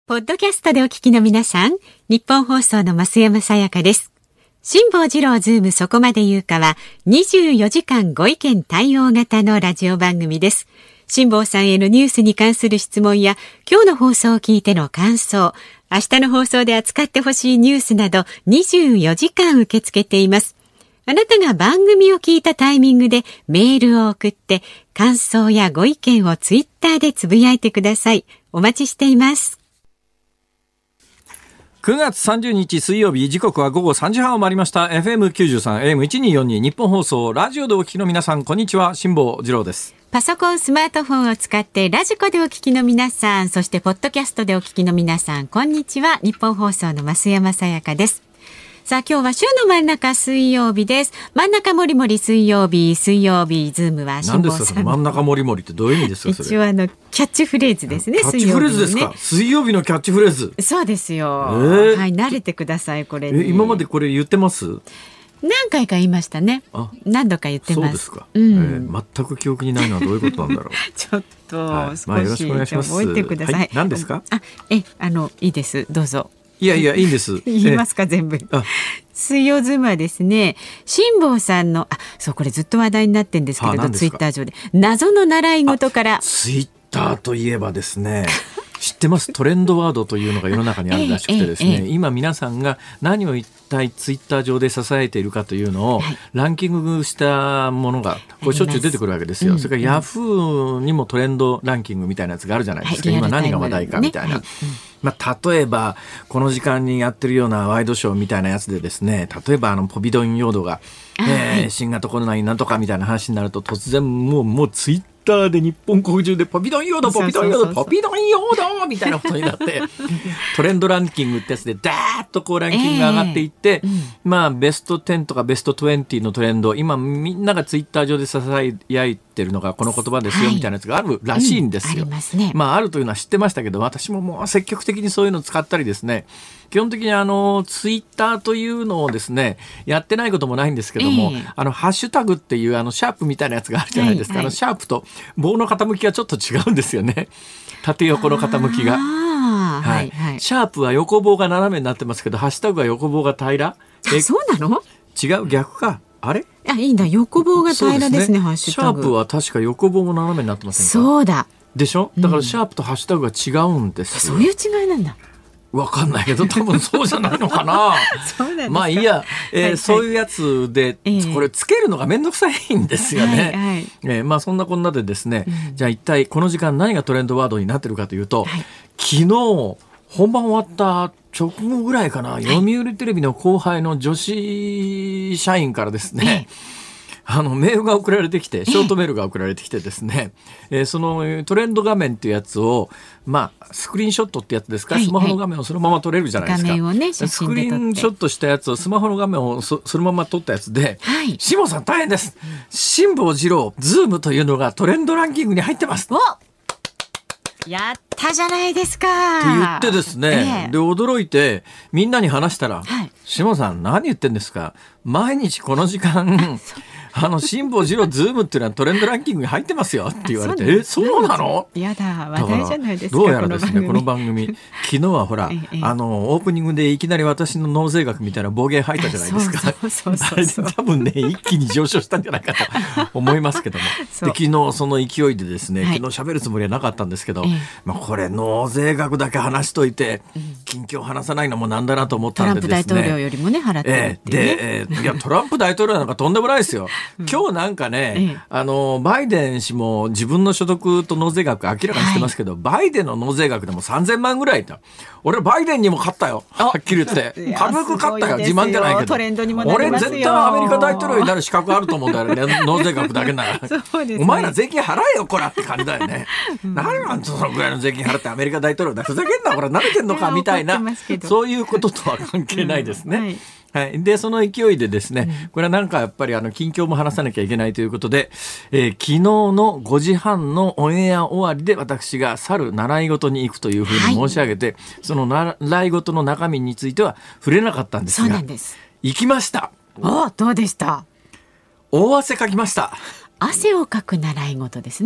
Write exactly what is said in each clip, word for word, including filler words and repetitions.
ポッドキャストでお聞きの皆さん、日本放送の増山さやかです。辛坊治郎ズームそこまで言うかはにじゅうよじかんご意見対応型のラジオ番組です。辛坊さんへのニュースに関する質問や今日の放送を聞いての感想、明日の放送で扱ってほしいニュースなどにじゅうよじかん受け付けています。あなたが番組を聞いたタイミングでメールを送って感想やご意見をツイッターでつぶやいてください。お待ちしています。 くがつさんじゅうにち水曜日、時刻はごごさんじはんを回りました。 エフエムきゅうじゅうさん エーエムせんにひゃくよんじゅうに 日本放送ラジオでお聞きの皆さん、こんにちは。辛坊治郎です。 パソコン、スマートフォンを使ってラジコでお聞きの皆さん、そしてポッドキャストでお聞きの皆さん、こんにちは。日本放送の増山さやかです。さあ、今日は週の真ん中水曜日です。真ん中もりもり水曜日、水曜日ズームは辛坊さん。 何ですか、真ん中もりもりってどういう意味ですか？それ一応あのキャッチフレーズですね。 キャッチフレーズですか？水曜日のキャッチフレーズ。 そうですよ、 えー、 はい、慣れてください。これ、ね、 え今までこれ言ってます？ 何回か言いましたね。何度か言ってます。 そうですか、 うんえー、全く記憶にないのはどういうことなんだろうちょっと、はい、 まあ、よろしくお願いします。 覚えてください、 はい、何ですか？ あえあのいいです、どうぞ。 いやいや、いいんです言いますか、全部。水曜ズームはですね、辛坊さんのあそうこれずっと話題になってるんですけれど、ツイッター上で謎の習い事から。 ツイッターといえばですね知ってます？トレンドワードというのが世の中にあるらしくてですね、ええええ、今皆さんが何を一体ツイッター上で支えているかというのをランキングしたものがこれしょっちゅう出てくるわけですよ、うん、それからヤフーにもトレンドランキングみたいなやつがあるじゃないですか、はい、今何が話題かみたいな、ね、はい、うん、まあ、例えばこの時間にやってるようなワイドショーみたいなやつでですね、例えばあのポビドン用土が、えーはい、新型コロナになんとかみたいな話になると突然もうもうツイッターで日本国中でポピドン用土ポピドン用土ポピドン用土みたいなことになってトレンドランキングってやつでダーッとこうランキングが上がっていって、えーうん、まあベストじゅうとかベストにじゅうのトレンド、今みんながツイッター上でささやいてるのがこの言葉ですよみたいなやつがあるらしいんですよ、 うん、ありますね。 まああるというのは知ってましたけど、私ももう積極的にそういうのを使ったりですね、基本的にあのツイッターというのをですねやってないこともないんですけども、えー、あのハッシュタグっていうあのシャープみたいなやつがあるじゃないですか、はいはい、あのシャープと棒の傾きがちょっと違うんですよね、縦横の傾きが、はいはいはい、シャープは横棒が斜めになってますけどハッシュタグは横棒が平ら。 えそうなの？ 違う、逆か、あれ、 あいいんだ、横棒が平らですね、ハッシュタグ。 シャープは確か横棒も斜めになってませんか？ そうだでしょ、だからシャープとハッシュタグが違うんですよ、 うん、そういう違いなんだ。 わかんないけど多分そうじゃないのかなそうなんですか。 まあいいや、えーはいはい、そういうやつで、えー、これつけるのがめんどくさいんですよね、はいはい、えー、まあそんなこんなでですね、うん、じゃあ一体この時間何がトレンドワードになってるかというと、はい、昨日本番終わった直後ぐらいかな、はい、読売テレビの後輩の女子社員からですね、えーあのメールが送られてきて、ショートメールが送られてきてですね、えー、そのトレンド画面っていうやつを、まあ、スクリーンショットってやつですか、はいはい、スマホの画面をそのまま撮れるじゃないですか、 画面をね、写真で撮ってスクリーンショットしたやつをスマホの画面を そ, そのまま撮ったやつで、はい、辛坊さん大変です、辛坊治郎ズームというのがトレンドランキングに入ってます。 おやったじゃないですかって言ってですね、ええ、で驚いてみんなに話したら、はい、辛坊さん何言ってんですか、毎日この時間あの辛坊治郎ズームっていうのはトレンドランキングに入ってますよって言われて、えそうなの？ やだ、話題じゃないですか。 どうやらですね、この番組昨日はほら、ええ、あのオープニングでいきなり私の納税額みたいな暴言吐いたじゃないですか。 そうそうそうそうあれで多分ね一気に上昇したんじゃないかと思いますけどもで昨日その勢いでですね、昨日喋るつもりはなかったんですけど、はい、まあ、これ納税額だけ話しといて、うん、近況話さないのもなんだなと思ったんでですね、 トランプ大統領よりもね払ってるっていうね、 えー、で、えー、いやトランプ大統領なんかとんでもないですよ、うん、今日なんかね、ええ、あのバイデン氏も自分の所得と納税額明らかにしてますけど、はい、バイデンの納税額でもさんぜんまんぐらいだ。俺バイデンにも勝ったよ、はっきり言って軽く勝ったよ、自慢じゃないけど、 トレンドにもなりますよ。 俺絶対アメリカ大統領になる資格あると思うんだよね納税額だけならそうです、ね、お前ら税金払えよこらって感じだよね、うん、何なんそのぐらいの税金払ってアメリカ大統領だ、ふざけんなこれ、慣れてんのかみたいなそういうこととは関係ないですね、うん、はいはい、でその勢いでですね、うん、これはなんかやっぱりあの近況も話さなきゃいけないということで、えー、昨日のごじはんのオンエア終わりで私が去る習い事に行くというふうに申し上げて、はい、その習い事の中身については触れなかったんですが、 そうなんです、 行きました。 お、どうでした？ 大汗かきました。 汗をかく習い事ですね。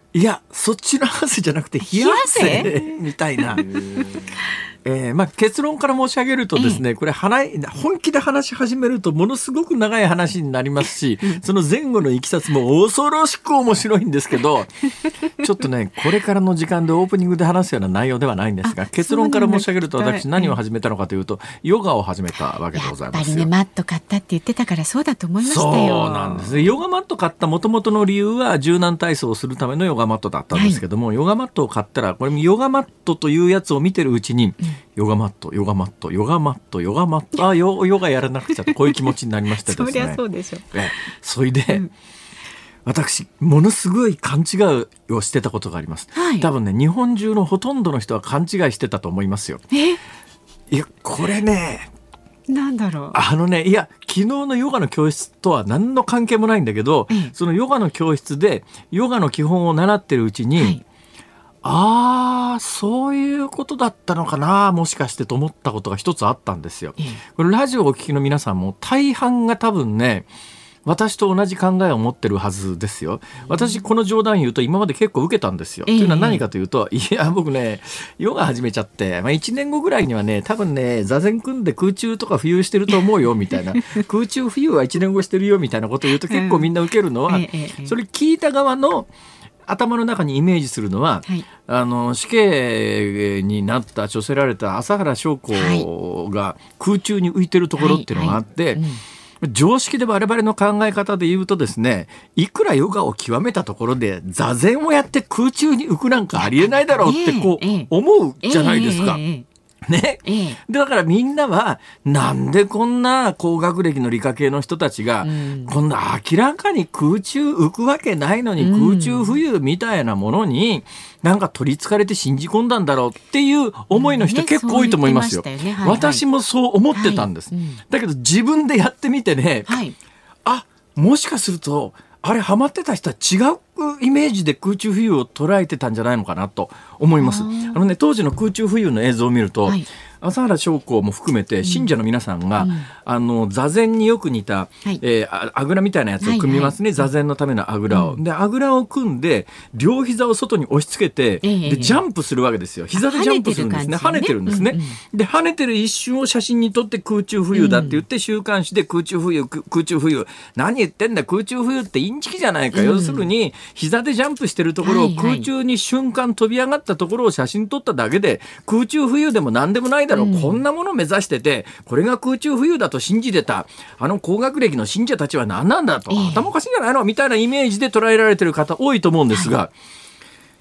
いやそっちの汗じゃなくて冷や汗みたいな。えーまあ、結論から申し上げるとですね、ええ、これ本気で話し始めるとものすごく長い話になりますし、うん、その前後のいきさつも恐ろしく面白いんですけどちょっとねこれからの時間でオープニングで話すような内容ではないんですが、結論から申し上げると私何を始めたのかというと、ヨガを始めたわけでございますよ。 やっぱりねマット買ったって言ってたからそうだと思いましたよ。 そうなんです。ヨガマット買った元々の理由は柔軟体操をするためのヨガマットだったんですけども、はい、ヨガマットを買ったらこれヨガマットというやつを見てるうちに、うん、ヨガマットヨガマットヨガマットヨガマットあヨヨガやらなくちゃとこういう気持ちになりましたですね。 そりゃそうでしょ。 えそれで、うん、私ものすごい勘違いをしてたことがあります、はい、多分ね日本中のほとんどの人は勘違いしてたと思いますよ。 えいやこれねなんだろうあのねいや昨日のヨガの教室とは何の関係もないんだけど、うん、そのヨガの教室でヨガの基本を習ってるうちに、はい、ああそういうことだったのかなもしかしてと思ったことが一つあったんですよ。ええ、これラジオをお聞きの皆さんも大半が多分ね私と同じ考えを持ってるはずですよ。私この冗談言うと今まで結構受けたんですよ。ええ、というのは何かというといや僕ねヨガ始めちゃって、まあ、いちねんごぐらいにはね多分ね座禅組んで空中とか浮遊してると思うよみたいな空中浮遊はいちねんごしてるよみたいなことを言うと結構みんな受けるのは、うんええ、それ聞いた側の頭の中にイメージするのは、はい、あの死刑になった処せられた朝原将校が空中に浮いてるところっていうのがあって、はいはいはいうん、常識で我々の考え方で言うとですねいくらヨガを極めたところで座禅をやって空中に浮くなんかありえないだろうってこう思うじゃないですか。えーえーえーね、ええ、だからみんなはなんでこんな高学歴の理科系の人たちが、うん、こんな明らかに空中浮くわけないのに空中浮遊みたいなものになんか取りつかれて信じ込んだんだろうっていう思いの人結構多いと思いますよ。うんね、そう言ってましたよね。はいはい、私もそう思ってたんです、はいうん、だけど自分でやってみてね、はい、あもしかするとあれハマってた人は違うイメージで空中浮遊を捉えてたんじゃないのかなと思います。あのね当時の空中浮遊の映像を見ると、はい、朝原将校も含めて信者の皆さんが、うん、あの座禅によく似た、はいえー、あぐらみたいなやつを組みますね、はいはい、座禅のためのあぐらを、うん、であぐらを組んで両膝を外に押し付けて、えー、でジャンプするわけですよ。膝でジャンプするんですね。跳ねてるんですね、うんうん、で跳ねてる一瞬を写真に撮って空中浮遊だって言って、うん、週刊誌で空中浮遊空中浮遊何言ってんだ空中浮遊ってインチキじゃないか、うん、要するに膝でジャンプしてるところを空中に瞬間飛び上がったところを写真撮っただけで空中浮遊でも何でもないだろう、うん、こんなものを目指しててこれが空中浮遊だと信じてたあの高学歴の信者たちは何なんだと、えー、頭おかしいんじゃないのみたいなイメージで捉えられてる方多いと思うんですが、はい、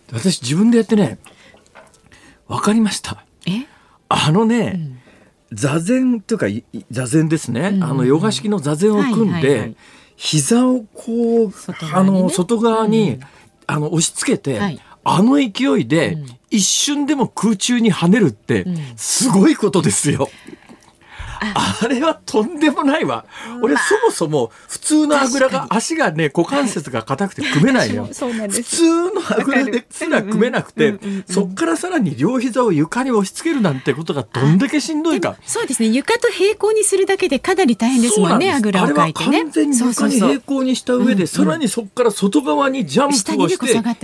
私自分でやってね分かりました。 えあのね、うん、座禅というか座禅ですね、うん、あのヨガ式の座禅を組んで、はいはいはい膝をこう外側に、ね、あの外側に、うん、あの押し付けて、はい、あの勢いで、うん、一瞬でも空中に跳ねるって、うん、すごいことですよ。あ, あれはとんでもないわ。俺、まあ、そもそも普通のあぐらが足がね股関節が硬くて組めないよ。そうなんです。普通のあぐらですら組めなくて、うんうんうんうん、そっからさらに両膝を床に押し付けるなんてことがどんだけしんどいか。 そうですね。床と平行にするだけでかなり大変ですもんね。あぐらをかいてね。 あれは完全に床に平行にした上で、そうそうそう、さらにそこから外側にジャンプをして、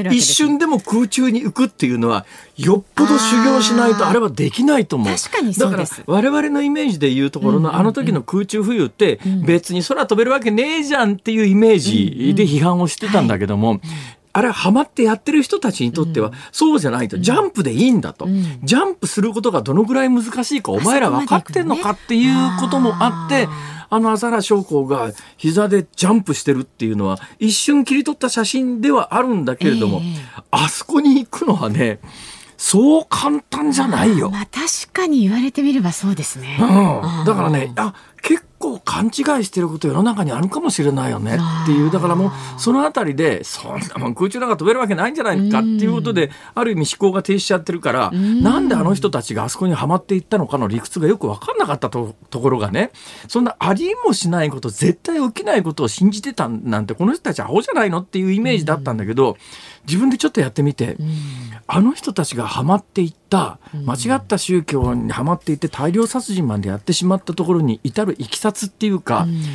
一瞬でも空中に浮くっていうのはよっぽど修行しないとあれはできないと思う。 確かにそうです。 だから我々のイメージでいうところのあの時の空中浮遊って別に空飛べるわけねえじゃんっていうイメージで批判をしてたんだけども、あれはハマってやってる人たちにとってはそうじゃないと、ジャンプでいいんだと、ジャンプすることがどのぐらい難しいかお前ら分かってんのかっていうこともあって、あの朝原将校が膝でジャンプしてるっていうのは一瞬切り取った写真ではあるんだけれども、えー、あそこに行くのはねそう簡単じゃないよ。 まあ、確かに言われてみればそうですね、 うん、だからねあ結構勘違いしてること世の中にあるかもしれないよねっていう。だからもうそのあたりでそんなもん空中なんか飛べるわけないんじゃないかっていうことである意味思考が停止しちゃってるから、なんであの人たちがあそこにはまっていったのかの理屈がよく分かんなかった と, ところがね、そんなありもしないこと絶対起きないことを信じてたなんてこの人たちはアホじゃないのっていうイメージだったんだけど、自分でちょっとやってみてあの人たちがハマっていった間違った宗教にハマっていって大量殺人までやってしまったところに至るいきさつっていうか、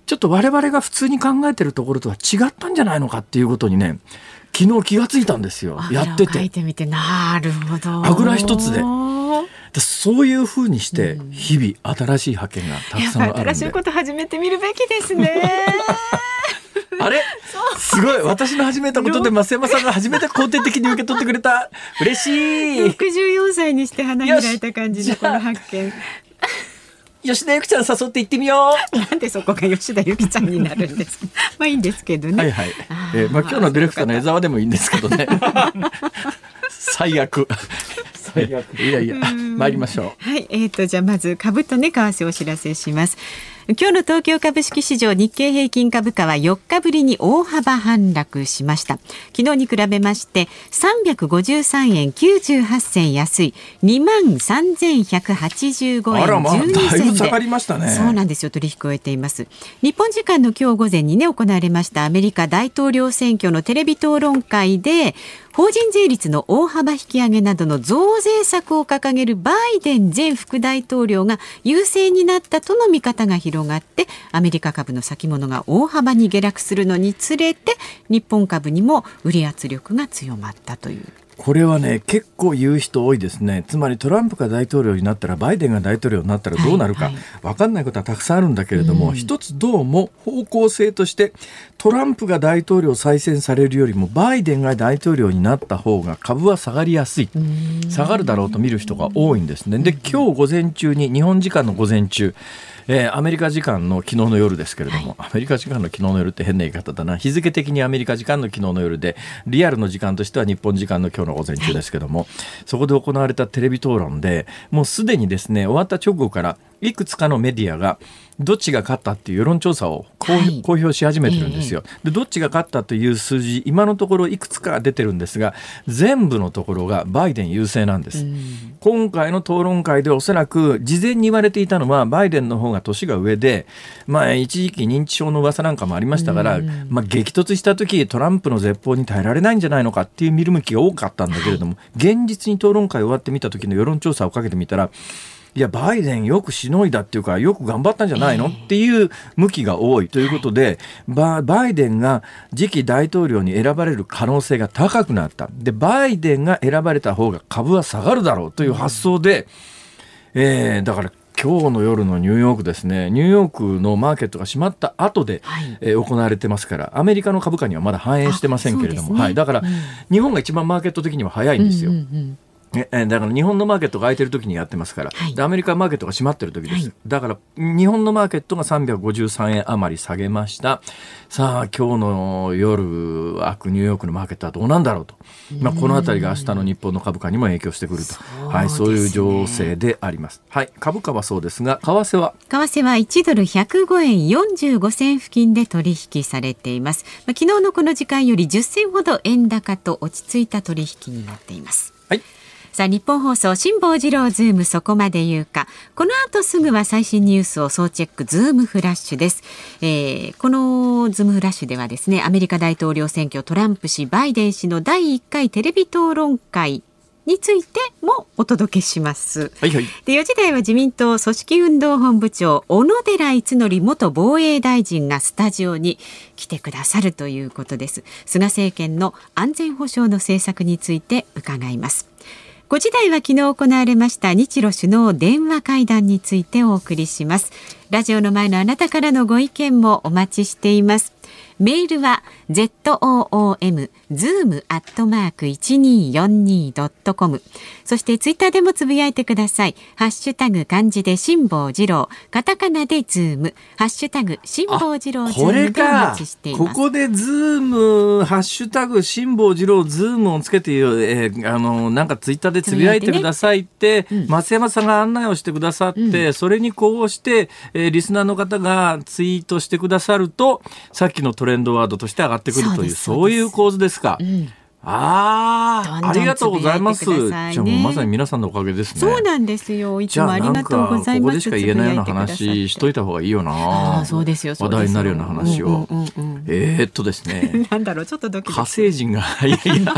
ちょっと我々が普通に考えてるところとは違ったんじゃないのかっていうことにね、昨日気がついたんですよ。やってて。 書いてみて、なるほど。 あぐら一つで。そういうふうにして日々新しい発見がたくさんあるんで、 新しいこと始めてみるべきですね。 あれすごい、私の始めたことで増山さんが初めて肯定的に受け取ってくれた。嬉しい。 ろくじゅうよんさいにして花開いた感じのこの発見。 吉田ゆきちゃん誘って行ってみよう。 なんでそこが吉田ゆきちゃんになるんですか。まあいいんですけどね。 はいはい。えーまあ、今日のディレクターの江沢でもいいんですけどね。最悪。最悪。いやいや、参りましょう。 はい、えーとじゃあまず株とね、為替をお知らせします。今日の東京株式市場、日経平均株価はよっかぶりに大幅反落しました。昨日に比べましてさんびゃくごじゅうさんえんきゅうじゅうはっせん安い にまんさんぜんひゃくはちじゅうごえんじゅうにせんで、 だいぶ下がりましたね。 そうなんですよ、取引を終えています。日本時間の今日午前にね、行われましたアメリカ大統領選挙のテレビ討論会で、法人税率の大幅引き上げなどの増税策を掲げるバイデン前副大統領が優勢になったとの見方が広がって、アメリカ株の先物が大幅に下落するのにつれて、日本株にも売り圧力が強まったという。 これはね、結構言う人多いですね。つまりトランプが大統領になったら、バイデンが大統領になったらどうなるか、はいはい、分かんないことはたくさんあるんだけれども、うん、一つどうも方向性としてトランプが大統領再選されるよりもバイデンが大統領になった方が株は下がりやすい、下がるだろうと見る人が多いんですね。で、今日午前中に、日本時間の午前中、えー、アメリカ時間の昨日の夜ですけれども、はい、アメリカ時間の昨日の夜って変な言い方だな。日付的にアメリカ時間の昨日の夜で、リアルの時間としては日本時間の今日の午前中ですけども、はい、そこで行われたテレビ討論で、もうすでにですね、終わった直後からいくつかのメディアがどっちが勝ったっていう世論調査を公表、はい、公表し始めてるんですよ。で、どっちが勝ったという数字、今のところいくつか出てるんですが、全部のところがバイデン優勢なんです。今回の討論会でおそらく事前に言われていたのは、バイデンの方が年が上で、まあ、一時期認知症の噂なんかもありましたから、まあ、激突した時トランプの絶望に耐えられないんじゃないのかっていう見る向きが多かったんだけれども、はい、現実に討論会終わってみた時の世論調査をかけてみたら、いやバイデンよくしのいだっていうか、よく頑張ったんじゃないの、えー、っていう向きが多いということで、バ, バイデンが次期大統領に選ばれる可能性が高くなった。で、バイデンが選ばれた方が株は下がるだろうという発想で、うん、えー、だから今日の夜のニューヨークですね、ニューヨークのマーケットが閉まった後で、はいえー、行われてますから、アメリカの株価にはまだ反映してませんけれども、ねはい、だから、うん、日本が一番マーケット的には早いんですよ。うんうんうんえだから日本のマーケットが空いてる時にやってますから、はい、でアメリカマーケットが閉まってる時です、はい、だから日本のマーケットがさんびゃくごじゅうさんえん余り下げました。さあ今日の夜開くニューヨークのマーケットはどうなんだろうと、まあ、このあたりが明日の日本の株価にも影響してくると、そう、はい、そういう情勢であります、はい、株価はそうですが、為替は為替はいちドルひゃくごえんよんじゅうごせん付近で取引されています。まあ、昨日のこの時間よりじゅっせんほど円高と落ち着いた取引になっています。はい、さあ日本放送辛坊治郎ズームそこまで言うか。この後すぐは最新ニュースを総チェックズームフラッシュです、えー、このズームフラッシュではですね、アメリカ大統領選挙、トランプ氏バイデン氏のだいいっかいテレビ討論会についてもお届けします、はいはい、でよじ台は自民党組織運動本部長小野寺五典元防衛大臣がスタジオに来てくださるということです。菅政権の安全保障の政策について伺います。ごじ台は昨日行われました日露首脳電話会談についてお送りします。ラジオの前のあなたからのご意見もお待ちしています。メールは ズーム ズーム アットマーク いちにーよんにー ドットコム、 そしてツイッターでもつぶやいてください。ハッシュタグ漢字で辛坊治郎、カタカナでズーム、ハッシュタグ辛坊治郎ズームでお待ちしています。 ここでズームハッシュタグ辛坊治郎ズームをつけて、えー、あのなんかツイッターでつぶやいてくださいって、ね、うん、増山さんが案内をしてくださって、うん、それにこうして、えー、リスナーの方がツイートしてくださると、さっきのトレンドワードとして上がってくるという、そう、そういう構図ですか、うん、ああ、ありがとうございます。じゃあもうまさに皆さんのおかげですね。 そうなんですよ。いつもありがとうございます。 ここでしか言えないような話しといた方がいいよな。 あ、そうですよ。 話題になるような話を、うんうんうん、えー、っとですねなんだろう、ちょっとドキドキ、 火星人がいやいや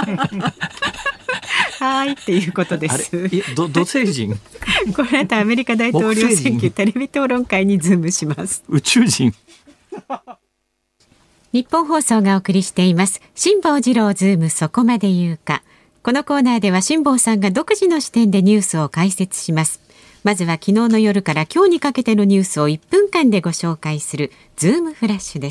はいっていうことです。 あれ、いや、ど土星人これあとアメリカ大統領選挙テレビ討論会にズームします。 宇宙人日本放送がお送りしています辛坊治郎ズームそこまで言うか。このコーナーでは辛坊さんが独自の視点でニュースを解説します。まずは昨日の夜から今日にかけてのニュースをいっぷんかんでご紹介するズームフラッシュです。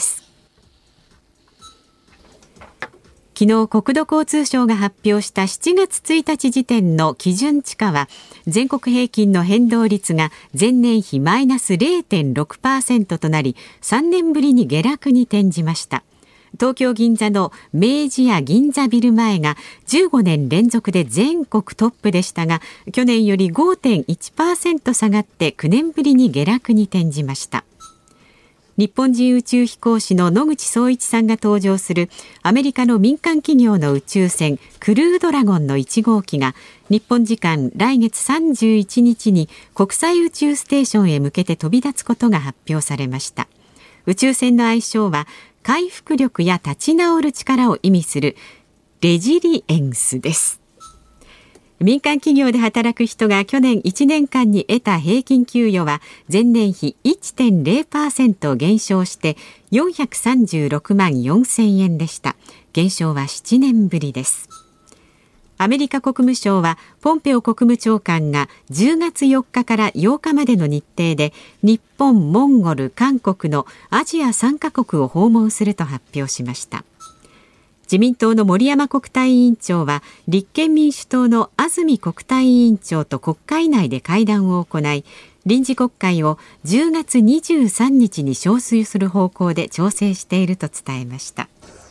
昨日国土交通省が発表したしちがつついたち時点の基準地価は全国平均の変動率が前年比マイナス れいてんろくパーセント となりさんねんぶりに下落に転じました。東京銀座の明治屋銀座ビル前がじゅうごねん連続で全国トップでしたが去年より ごてんいちパーセント 下がってきゅうねんぶりに下落に転じました。日本人宇宙飛行士の野口聡一さんが搭乗するアメリカの民間企業の宇宙船クルードラゴンのいち号機が日本時間来月さんじゅういちにちに国際宇宙ステーションへ向けて飛び立つことが発表されました。宇宙船の愛称は回復力や立ち直る力を意味するレジリエンスです。民間企業で働く人が去年いちねんかんに得た平均給与は前年比 いってんれいパーセント 減少してよんひゃくさんじゅうろくまんよんせんえんでした。減少はななねんぶりです。アメリカ国務省はポンペオ国務長官がじゅうがつよっかからようかまでの日程で日本、モンゴル、韓国のアジアさんかこくを訪問すると発表しました。自民党の森山国対委員長は立憲民主党の安住国対委員長と国会内で会談を行い臨時国会をじゅうがつにじゅうさんにちに召集する方向で調整していると伝えました。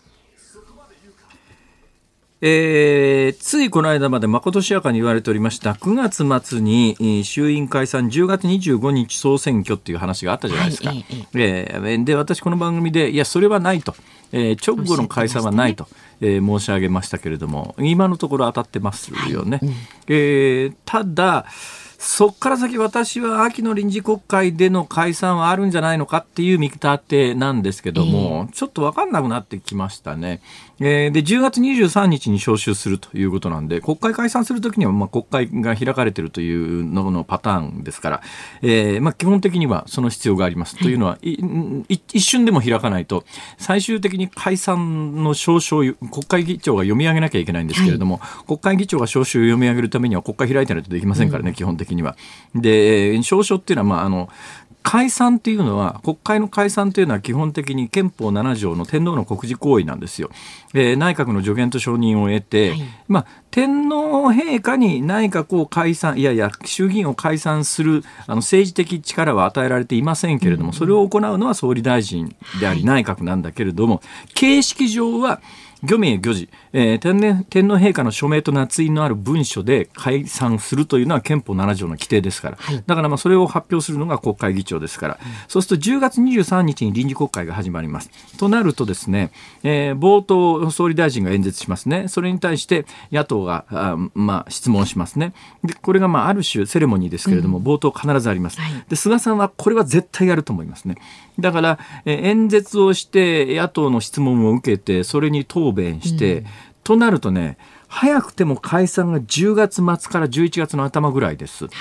えー、ついこの間までまことしやかに言われておりましたくがつ末に衆院解散じゅうがつにじゅうごにち総選挙っていう話があったじゃないですか、はいえー、で私この番組でいやそれはないと、えー、直後の解散はないと、えー、申し上げましたけれども今のところ当たってますよね、はいうんえー、ただそこから先私は秋の臨時国会での解散はあるんじゃないのかっていう見立てなんですけども、えー、ちょっと分かんなくなってきましたね。えー、でじゅうがつにじゅうさんにちに召集するということなんで国会解散するときにはまあ国会が開かれているというののパターンですから、えーまあ、基本的にはその必要があります、はい、というのはい一瞬でも開かないと最終的に解散の詔書を国会議長が読み上げなきゃいけないんですけれども、はい、国会議長が詔書を読み上げるためには国会開いてないとできませんからね、うん、基本的には。で詔書っていうのは、まあ、あの解散っていうのは国会の解散というのは基本的に憲法ななじょうの天皇の国事行為なんですよ。えー、内閣の助言と承認を得て、はいまあ、天皇陛下に内閣を解散いやいや衆議院を解散するあの政治的力は与えられていませんけれども、うん、それを行うのは総理大臣であり内閣なんだけれども、はい、形式上は御名御事、えー、天, 天皇陛下の署名と捺印のある文書で解散するというのは憲法ななじょうの規定ですから、はい、だからまあそれを発表するのが国会議長ですから、うん、そうするとじゅうがつにじゅうさんにちに臨時国会が始まります。となるとですね、えー、冒頭総理大臣が演説しますね。それに対して野党があ、まあ、質問しますね。でこれがまあある種セレモニーですけれども、うん、冒頭必ずあります、はい、で菅さんはこれは絶対やると思いますね。だから、えー、演説をして野党の質問を受けてそれに答弁して、うん、となるとね早くても解散がじゅうがつ末からじゅういちがつの頭ぐらいです、はい、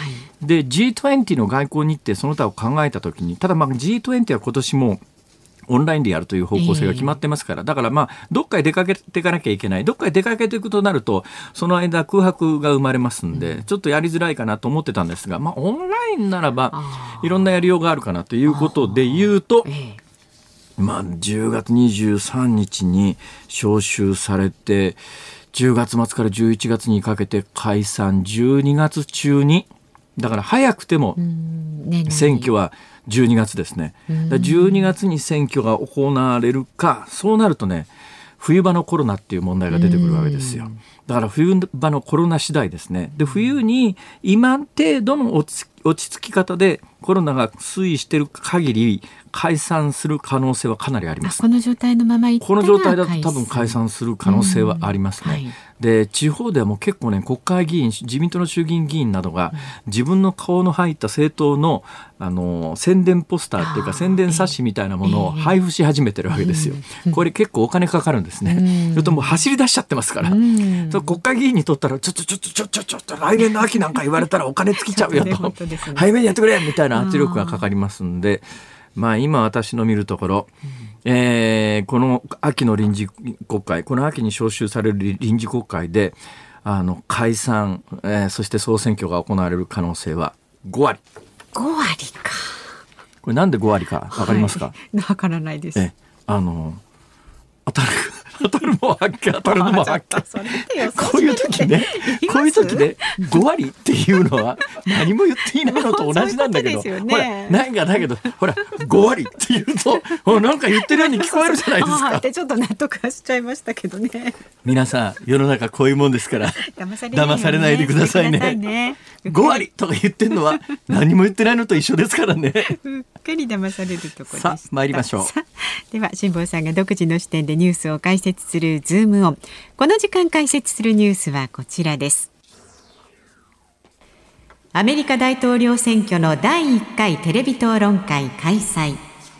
で ジーにじゅう の外交日程その他を考えたときにただまあ ジーにじゅう は今年もオンラインでやるという方向性が決まってますから、えー、だからまあどっかへ出かけていかなきゃいけないどっかへ出かけていくとなるとその間空白が生まれますんで、うん、ちょっとやりづらいかなと思ってたんですが、まあ、オンラインならばいろんなやりようがあるかなということで言うと、えーまあ、じゅうがつにじゅうさんにちに召集されてじゅうがつ末からじゅういちがつにかけて解散じゅうにがつ中にだから早くても選挙はじゅうにがつですね。だじゅうにがつに選挙が行われるかそうなるとね冬場のコロナっていう問題が出てくるわけですよ。だから冬場のコロナ次第ですね。で冬に今程度の落ち落ち着き方でコロナが推移している限り解散する可能性はかなりあります。 この状態のままいったらこの状態だと多分解散する可能性はありますね、はい、で地方ではもう結構ね国会議員自民党の衆議院議員などが自分の顔の入った政党の、あの宣伝ポスターっていうか宣伝冊子みたいなものを配布し始めてるわけですよ、えー、これ結構お金かかるんですね、うん、それともう走り出しちゃってますから、うん、国会議員にとったらちょっとちょっとちょっとちょっと来年の秋なんか言われたらお金尽きちゃうよと、ね、早めにやってくれみたいな圧力がかかりますんで、 まあ、今私の見るところ、うんえー、この秋の臨時国会、この秋に召集される臨時国会であの解散、えー、そして総選挙が行われる可能性はごわり。 ごわりか。 これなんでごわりか分かりますか？ わ、はい、からないです。 えあの当たる当たるも発見当たるのも発見こういう時ねこういう時ねごわりっていうのは何も言っていないのと同じなんだけど、ね、ほらないがだけどほらごわりって言うとなんか言ってるように聞こえるじゃないですか。 ってちょっと納得はしちゃいましたけどね。 皆さん世の中こういうもんですから騙されない、ね、騙されないでくださいね。ねごわりとか言ってるのは何も言ってないのと一緒ですからね。 うっかり騙されるところでした。 さあ参りましょう。 では辛坊さんが独自の視点でニュースを解説するズームオン。この時間解説するニュースはこちらです。アメリカ大統領選挙のだいいっかいテレビ討論会開催。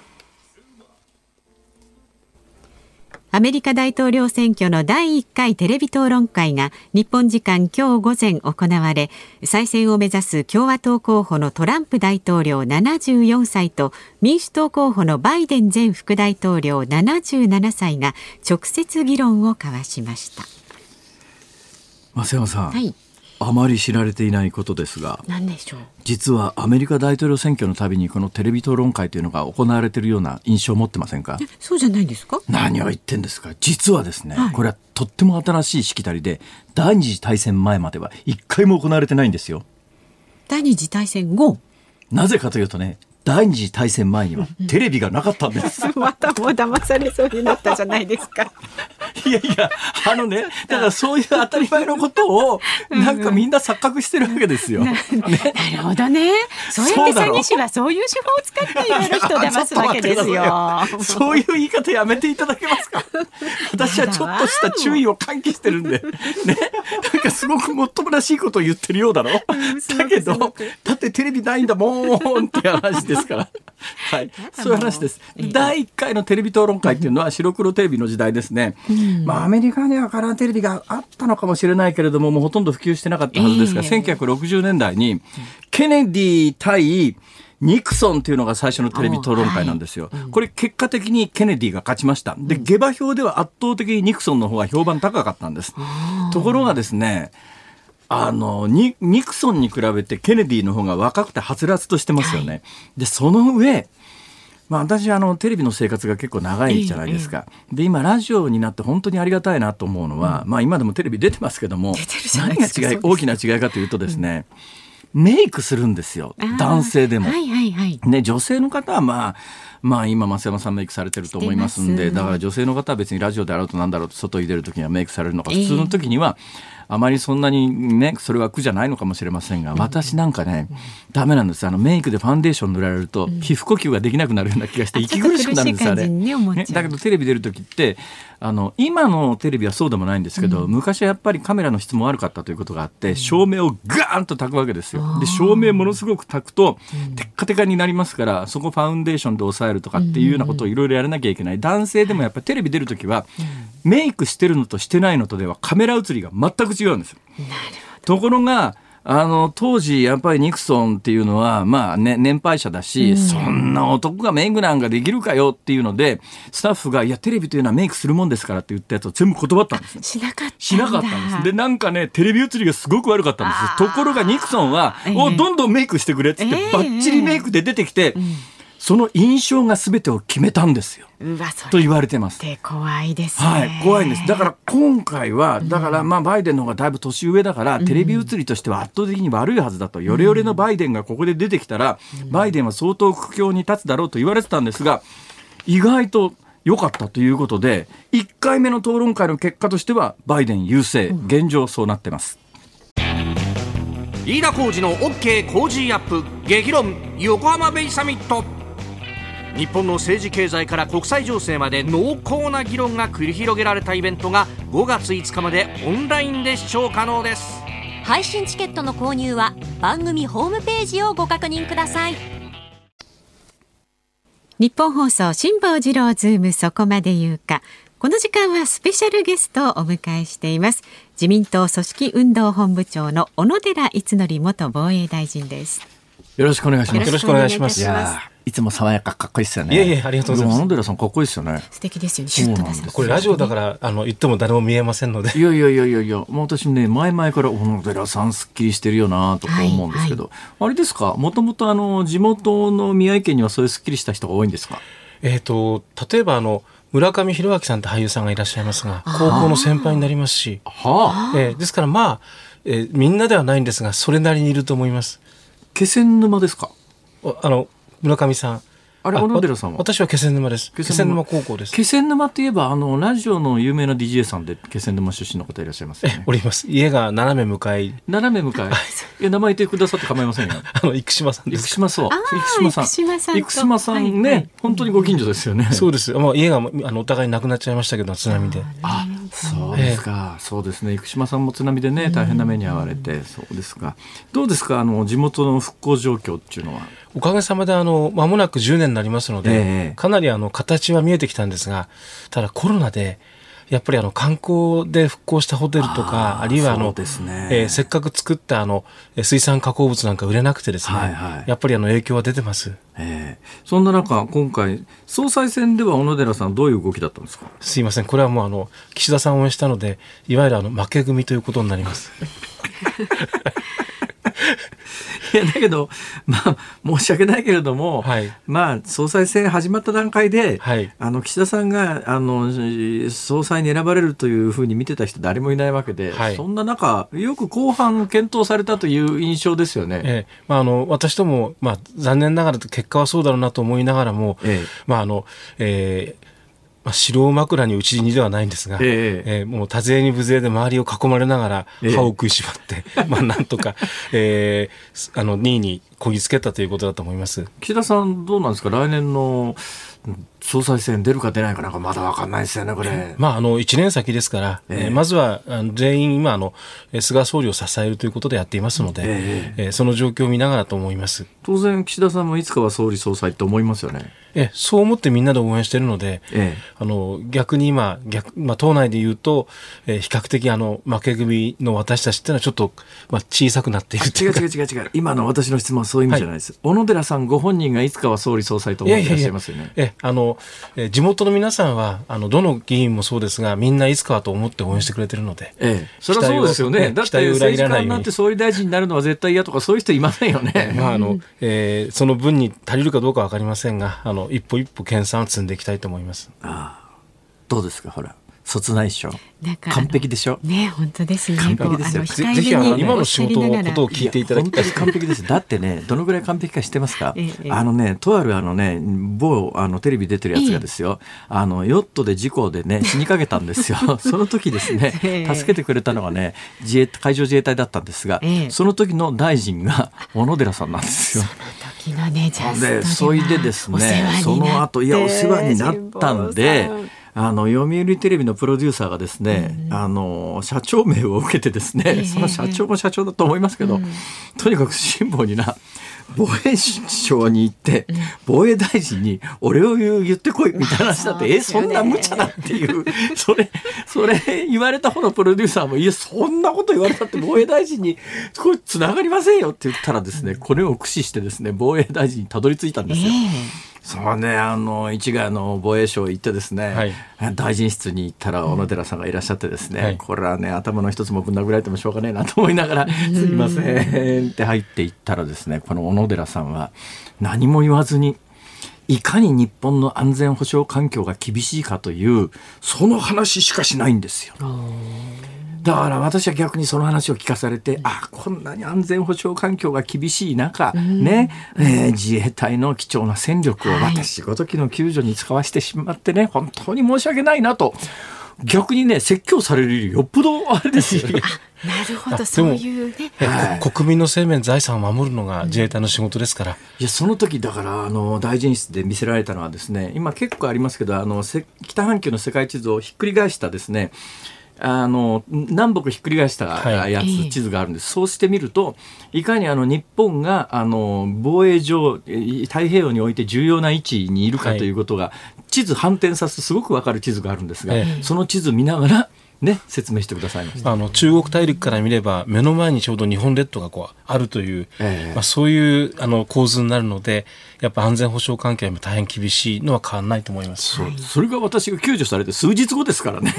アメリカ大統領選挙のだいいっかいテレビ討論会が日本時間今日午前行われ、再選を目指す共和党候補のトランプ大統領ななじゅうよんさいと民主党候補のバイデン前副大統領ななじゅうななさいが直接議論を交わしました。 増山さん、 はい、 あまり知られていないことですが、 何でしょう。 実はアメリカ大統領選挙のたびにこのテレビ討論会というのが行われているような印象を持ってませんか？ そうじゃないですか？ 何を言ってんですか。実はですね、 はい、 これはとっても新しいしきたりで第二次大戦前までは一回も行われてないんですよ。 第二次大戦後？ なぜかというとね、第二次大戦前にはテレビがなかったんですまたもう騙されそうになったじゃないですか。 いやいや、あのね、だからそういう当たり前のことをなんかみんな錯覚してるわけですよ、ね、 なるほどね。そうやって詐欺師はそういう手法を使っていろいろ人騙すわけですよ。 そういう言い方やめていただけますか。私はちょっとした注意を喚起してるんで、ね、なんかすごくもっともらしいことを言ってるようだろ。だけどだってテレビないんだもんって話ですから、はい、そういう話です。だいいっかいのテレビ討論会っていうのは白黒テレビの時代ですね、うんまあ、アメリカにはカラーテレビがあったのかもしれないけれども、もうほとんど普及してなかったはずですが、えー、せんきゅうひゃくろくじゅうねんだいにケネディ対ニクソンというのが最初のテレビ討論会なんですよ、はい、これ結果的にケネディが勝ちました。で、下馬評では圧倒的にニクソンの方が評判高かったんです。ところがですね、あの ニ, ニクソンに比べてケネディの方が若くてはつらつとしてますよね、はい、でその上、まあ、私あのテレビの生活が結構長いじゃないですか、ええ、で今ラジオになって本当にありがたいなと思うのは、うんまあ、今でもテレビ出てますけども、何が違い大きな違いかというとですね、うん、メイクするんですよ、男性でも、 はいはいはいね、女性の方はまあまあ今増山さんメイクされてると思いますんで、だから女性の方は別にラジオであろうとなんだろうと外に出るときにはメイクされるのか、普通の時にはあまりそんなにねそれは苦じゃないのかもしれませんが、私なんかねダメなんです。あのメイクでファンデーション塗られると皮膚呼吸ができなくなるような気がして息苦しくなるんですよね。ね、だけどテレビ出る時ってあの今のテレビはそうでもないんですけど、うん、昔はやっぱりカメラの質も悪かったということがあって、うん、照明をガーンと焚くわけですよ。で照明ものすごく焚くと、うん、テッカテカになりますから、そこファウンデーションで抑えるとかっていうようなことをいろいろやらなきゃいけない。男性でもやっぱりテレビ出るときは、うん、メイクしてるのとしてないのとではカメラ映りが全く違うんですよ。なるほど。ところがあの当時やっぱりニクソンっていうのは、まあね、年配者だし、うん、そんな男がメイクなんかできるかよっていうので、スタッフがいやテレビというのはメイクするもんですからって言ったやつを全部断ったんです。 しなかったんだ。 しなかったんです。でなんかねテレビ映りがすごく悪かったんですよ。ところがニクソンは、えー、おどんどんメイクしてくれっつって、えー、バッチリメイクで出てきて、えーうんその印象が全てを決めたんですよ。 うわ、それと言われてます。 怖いですね。 はい、怖いんです。だから今回はだからまあバイデンの方がだいぶ年上だから、うん、テレビ映りとしては圧倒的に悪いはずだと、ヨレヨレのバイデンがここで出てきたら、うん、バイデンは相当苦境に立つだろうと言われてたんですが、意外と良かったということでいっかいめの討論会の結果としてはバイデン優勢、うん、現状そうなってます。 飯田浩司の OK 工事アップ激論横浜ベイサミット。日本の政治経済から国際情勢まで濃厚な議論が繰り広げられたイベントがごがついつかまでオンラインで視聴可能です。 配信チケットの購入は番組ホームページをご確認ください。 日本放送辛坊治郎ズームそこまで言うか。この時間はスペシャルゲストをお迎えしています。自民党組織運動本部長の小野寺五典元防衛大臣です。 よろしくお願いします。 よろしくお願いします。 いやいつも爽やかかっこいいですよね。 いえいえ、ありがとうございます。 小野寺さんかっこいいですよね。 素敵ですよね。シュッと出せます。 これラジオだからあの言っても誰も見えませんので。 いやいやいやいやいや、もう私ね前々から小野寺さんすっきりしてるよなとか思うんですけど、はいはい、あれですか、もともとあの地元の宮城県にはそういうすっきりした人が多いんですか？ えーと例えばあの村上弘明さんって俳優さんがいらっしゃいますが、高校の先輩になりますし、はあえー、ですからまあ、えー、みんなではないんですがそれなりにいると思います。 気仙沼ですか？ あの村上さん、 あれ小野寺さんは？ 私は気仙沼です。気仙沼高校です。 気仙沼って言えばあのラジオの有名な ディージェー さんで気仙沼出身の方いらっしゃいますよね。 えおります。家が斜め向かい。 斜め向かい。いや名前言ってくださって構いませんよ。 あの生島さんです。 生島そう生島さん生島さん生島さんね、はい、本当にご近所ですよね。 そうです。まあ、家があのお互いなくなっちゃいましたけど津波で。 あそうですか、えー、そうですね。生島さんも津波でね大変な目に遭われて、そうですか。どうですかあの地元の復興状況っていうのは？ おかげさまであの間もなくじゅうねんになりますので、えー、かなりあの形は見えてきたんですが、ただコロナでやっぱりあの観光で復興したホテルとか あ, あるいはあの、ねえー、せっかく作ったあの水産加工物なんか売れなくてですね、はいはい、やっぱりあの影響は出てます。 えー、そんな中今回総裁選では小野寺さんどういう動きだったんですか？ すいません、これはもうあの岸田さんを応援したのでいわゆるあの負け組ということになりますいやだけど、まあ、申し訳ないけれども、はい、まあ、総裁選始まった段階で、はい、あの岸田さんがあの総裁に選ばれるというふうに見てた人誰もいないわけで、はい、そんな中よく後半検討されたという印象ですよね。 ええまあ、あの私ども、まあ、残念ながら結果はそうだろうなと思いながらも、ええまああのえーまあ、城を枕に打ちにではないんですが、えええー、もう多勢に無勢で周りを囲まれながら歯を食いしばって、ええまあ、なんとか、えー、あのにいにこぎつけたということだと思います。 岸田さんどうなんですか、来年の総裁選出るか出ないかなんかまだ分かんないですよねこれ。 まあ、あのいちねん先ですから、ええ、まずはあの全員今あの菅総理を支えるということでやっていますので、えええー、その状況を見ながらと思います。 当然岸田さんもいつかは総理総裁って思いますよね。 えそう思ってみんなで応援しているので、ええ、あの逆に今逆、まあ、党内でいうと、えー、比較的あの負け組の私たちっていうのはちょっと、まあ、小さくなっているというか。 違う違う違う違う、今の私の質問はそういう意味じゃないです、はい、小野寺さんご本人がいつかは総理総裁と思っていらっしゃいますよね。 いやいやいや、えあのえ地元の皆さんはあのどの議員もそうですがみんないつかはと思って応援してくれてるので、 ええ、それはそうですよね。だって政治家になって総理大臣になるのは絶対嫌とかそういう人いませんよね。 まああのえー、その分に足りるかどうか分かりませんが、あの一歩一歩研鑽を積んでいきたいと思います。 ああ、どうですか、ほら卒内賞完璧でしょ。 ね、本当ですね。 完璧ですよ。 ぜひあの今の仕事のことを聞いていただきたい。 本当に完璧です。だってね、どのぐらい完璧か知ってますか？ええ、あのね、とあるあのね、某あのテレビ出てるやつがですよ、ええ、あのヨットで事故でね死にかけたんですよ。その時ですね、助けてくれたのがね、自衛海上自衛隊だったんですが、ええ、その時の大臣が小野寺さんなんですよ。 その時のね、ジャストでそれでですね、その後いやお世話になったんで。あの読売テレビのプロデューサーがですね、うん、あの社長名を受けてですね、えー、その社長も社長だと思いますけど、うん、とにかく辛抱にな防衛省に行って、うん、防衛大臣に俺を言ってこいみたいな話だって、えそんな無茶だっていうそれそれ言われた方のプロデューサーもいやそんなこと言われたって防衛大臣にこれつながりませんよって言ったらですね、これを駆使してですね防衛大臣にたどり着いたんですよ。えーそうね、あの市ヶ谷の防衛省行ってですね、はい、大臣室に行ったら小野寺さんがいらっしゃってですね、はい、これはね頭の一つもぶん殴られてもしょうがねえなと思いながらすいませんって入っていったらですね、この小野寺さんは何も言わずにいかに日本の安全保障環境が厳しいかというその話しかしないんですよ。だから私は逆にその話を聞かされて、あこんなに安全保障環境が厳しい中、うんねえー、自衛隊の貴重な戦力を私ごときの救助に使わせてしまってね、本当に申し訳ないなと逆にね説教されるよりよっぽどあれですよね。 なるほど、そういうね、 はい、国民の生命財産を守るのが自衛隊の仕事ですから、うん、 いやその時だからあの大臣室で見せられたのはですね、今結構ありますけどあの北半球の世界地図をひっくり返したですね、あの南北ひっくり返したやつ、はい、地図があるんです。そうしてみるといかにあの日本があの防衛上太平洋において重要な位置にいるかということが、はい、地図反転させてすごく分かる地図があるんですが、はい、その地図見ながらね、説明してくださいました。 あの中国大陸から見れば目の前にちょうど日本列島がこうあるという、えーまあ、そういうあの構図になるので、やっぱ安全保障関係も大変厳しいのは変わらないと思います。 そう、それが私が救助されて数日後ですからね。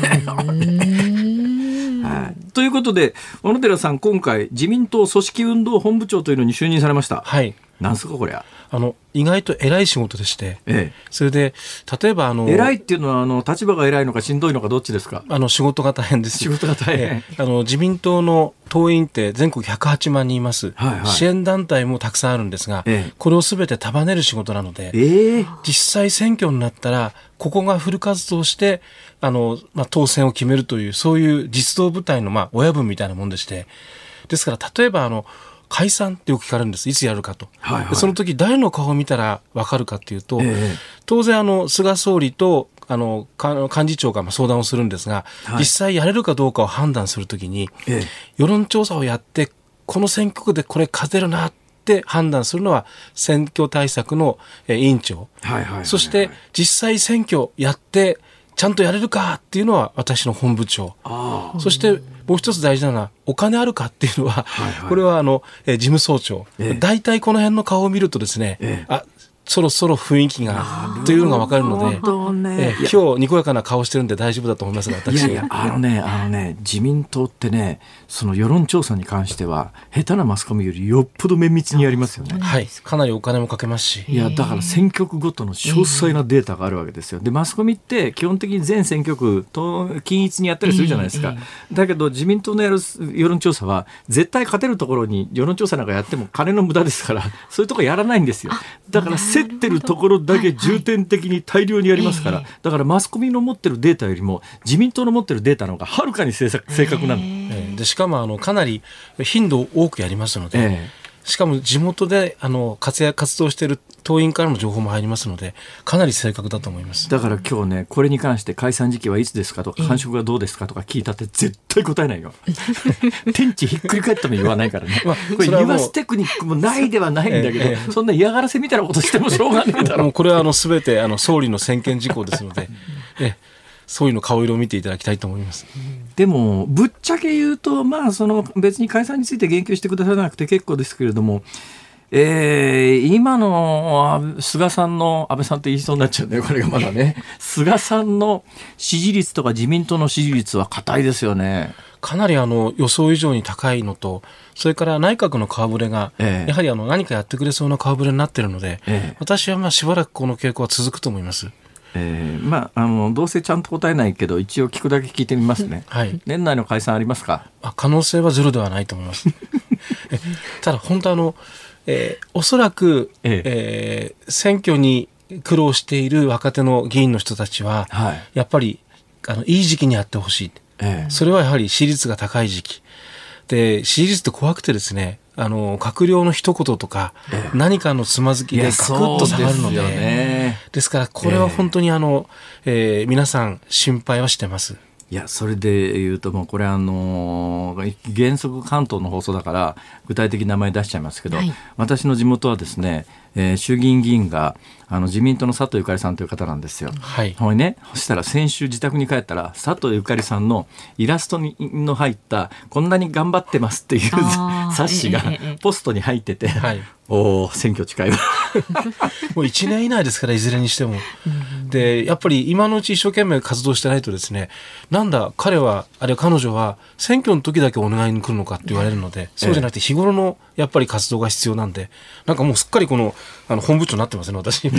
はい、ということで小野寺さん、今回自民党組織運動本部長というのに就任されました。 はい。 なんすかこれは。 あの意外と偉い仕事でして、ええ、それで例えばあの偉いっていうのはあの立場が偉いのかしんどいのかどっちですか。 あの仕事が大変です。 仕事が大変、 ええ、あの自民党の党員って全国ひゃくはちまんにんいます、はいはい、支援団体もたくさんあるんですが、ええ、これをすべて束ねる仕事なので、ええ、実際選挙になったらここがフル活動してあの、まあ、当選を決めるというそういう実動部隊の、まあ、親分みたいなもんでして、ですから例えばあの解散ってよく聞かれるんです。いつやるかと、はいはい、その時誰の顔を見たら分かるかっていうと、ええ、当然あの菅総理とあの幹事長が相談をするんですが、はい、実際やれるかどうかを判断するときに、ええ、世論調査をやってこの選挙区でこれ勝てるなって判断するのは選挙対策の委員長、はいはいはいはい、そして実際選挙やってちゃんとやれるかっていうのは私の本部長、そしてもう一つ大事なのはお金あるかっていうのは、はいはい、これはあの、えー、事務総長、ええ、大体この辺の顔を見るとですね、ええ、あそろそろ雰囲気がというのが分かるので、ね、え今日にこやかな顔してるんで大丈夫だと思いますが、私いやいやあのねあのね自民党ってね、その世論調査に関しては下手なマスコミよりよっぽど綿密にやりますよね。 はい、かなりお金もかけますし、 いやだから選挙区ごとの詳細なデータがあるわけですよ。でマスコミって基本的に全選挙区と均一にやったりするじゃないですか。だけど自民党のやる世論調査は絶対勝てるところに世論調査なんかやっても金の無駄ですから、そういうところやらないんですよ。だから競ってるところだけ重点的に大量にやりますから、だからマスコミの持ってるデータよりも自民党の持ってるデータの方がはるかに正確なの。 えー、でしかもあのかなり頻度を多くやりますので、えー、しかも地元であの活躍活動している党員からの情報も入りますので、かなり正確だと思います。 だから今日ね、これに関して解散時期はいつですかとか感触がどうですかとか聞いたって絶対答えないよ。天地ひっくり返っても言わないからね。まあ、これ言わすテクニックもないではないんだけど、ええ、そんな嫌がらせみたいなことしてもしょうがないだろう。 もうこれはあの全てあの総理の専権事項ですので、え総理の顔色を見ていただきたいと思います。 でもぶっちゃけ言うと、まあ、その別に解散について言及してくださらなくて結構ですけれども、えー、今の菅さんの、安倍さんって言いそうになっちゃうんだよ、これがまだね。菅さんの支持率とか自民党の支持率は固いですよね。 かなりあの予想以上に高いのと、それから内閣の顔ぶれが、ええ、やはりあの何かやってくれそうな顔ぶれになっているので、ええ、私はまあしばらくこの傾向は続くと思います。 えーまあ、あのどうせちゃんと答えないけど一応聞くだけ聞いてみますね、はい、年内の解散ありますか。 あ可能性はゼロではないと思いますえただ本当あの、えー、おそらく、えええー、選挙に苦労している若手の議員の人たちは、はい、やっぱりあのいい時期にやってほしい、ええ、それはやはり支持率が高い時期で、支持率って怖くてですね、あの閣僚の一言とか、ええ、何かのつまずきでガクッと下がるの で, です, ね、ですからこれは本当にあの、えー、皆さん心配はしてます。 いやそれで言うともうこれあの原則関東の放送だから具体的な名前出しちゃいますけど、はい、私の地元はですね、えー、衆議院議員があの自民党の佐藤ゆかりさんという方なんですよ。はい。ほいね、そしたら先週自宅に帰ったら佐藤ゆかりさんのイラストにの入ったこんなに頑張ってますっていう冊子がポストに入ってて、はい、おー選挙近いわもういちねん以内ですからいずれにしてもでやっぱり今のうち一生懸命活動してないとですね、なんだ彼はあるいは彼女は選挙の時だけお願いに来るのかって言われるので、そうじゃなくて日頃のやっぱり活動が必要なんで、なんかもうすっかりこのあの本部長になってますね私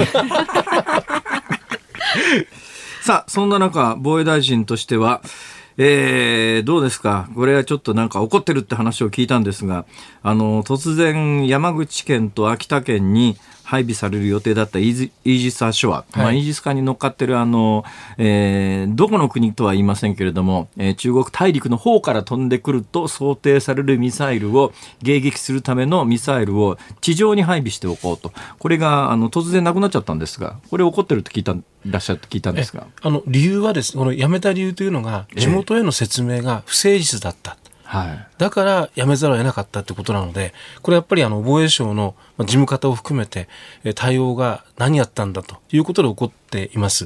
さあそんな中防衛大臣としては、えー、どうですか。これはちょっとなんか怒ってるって話を聞いたんですが、あの突然山口県と秋田県に配備される予定だったイージ、イージス・アショア、はいまあ、イージス艦に乗っかってるあの、えー、どこの国とは言いませんけれども、えー、中国大陸の方から飛んでくると想定されるミサイルを迎撃するためのミサイルを地上に配備しておこうと、これがあの突然なくなっちゃったんですが、これ怒ってるって聞いたらっしゃって聞いたんですが、 あの理由はですね、このやめた理由というのが地元への説明が不誠実だった、えーはい、だから辞めざるを得なかったということなので、これやっぱりあの防衛省の事務方を含めて対応が何やったんだということで起こっています。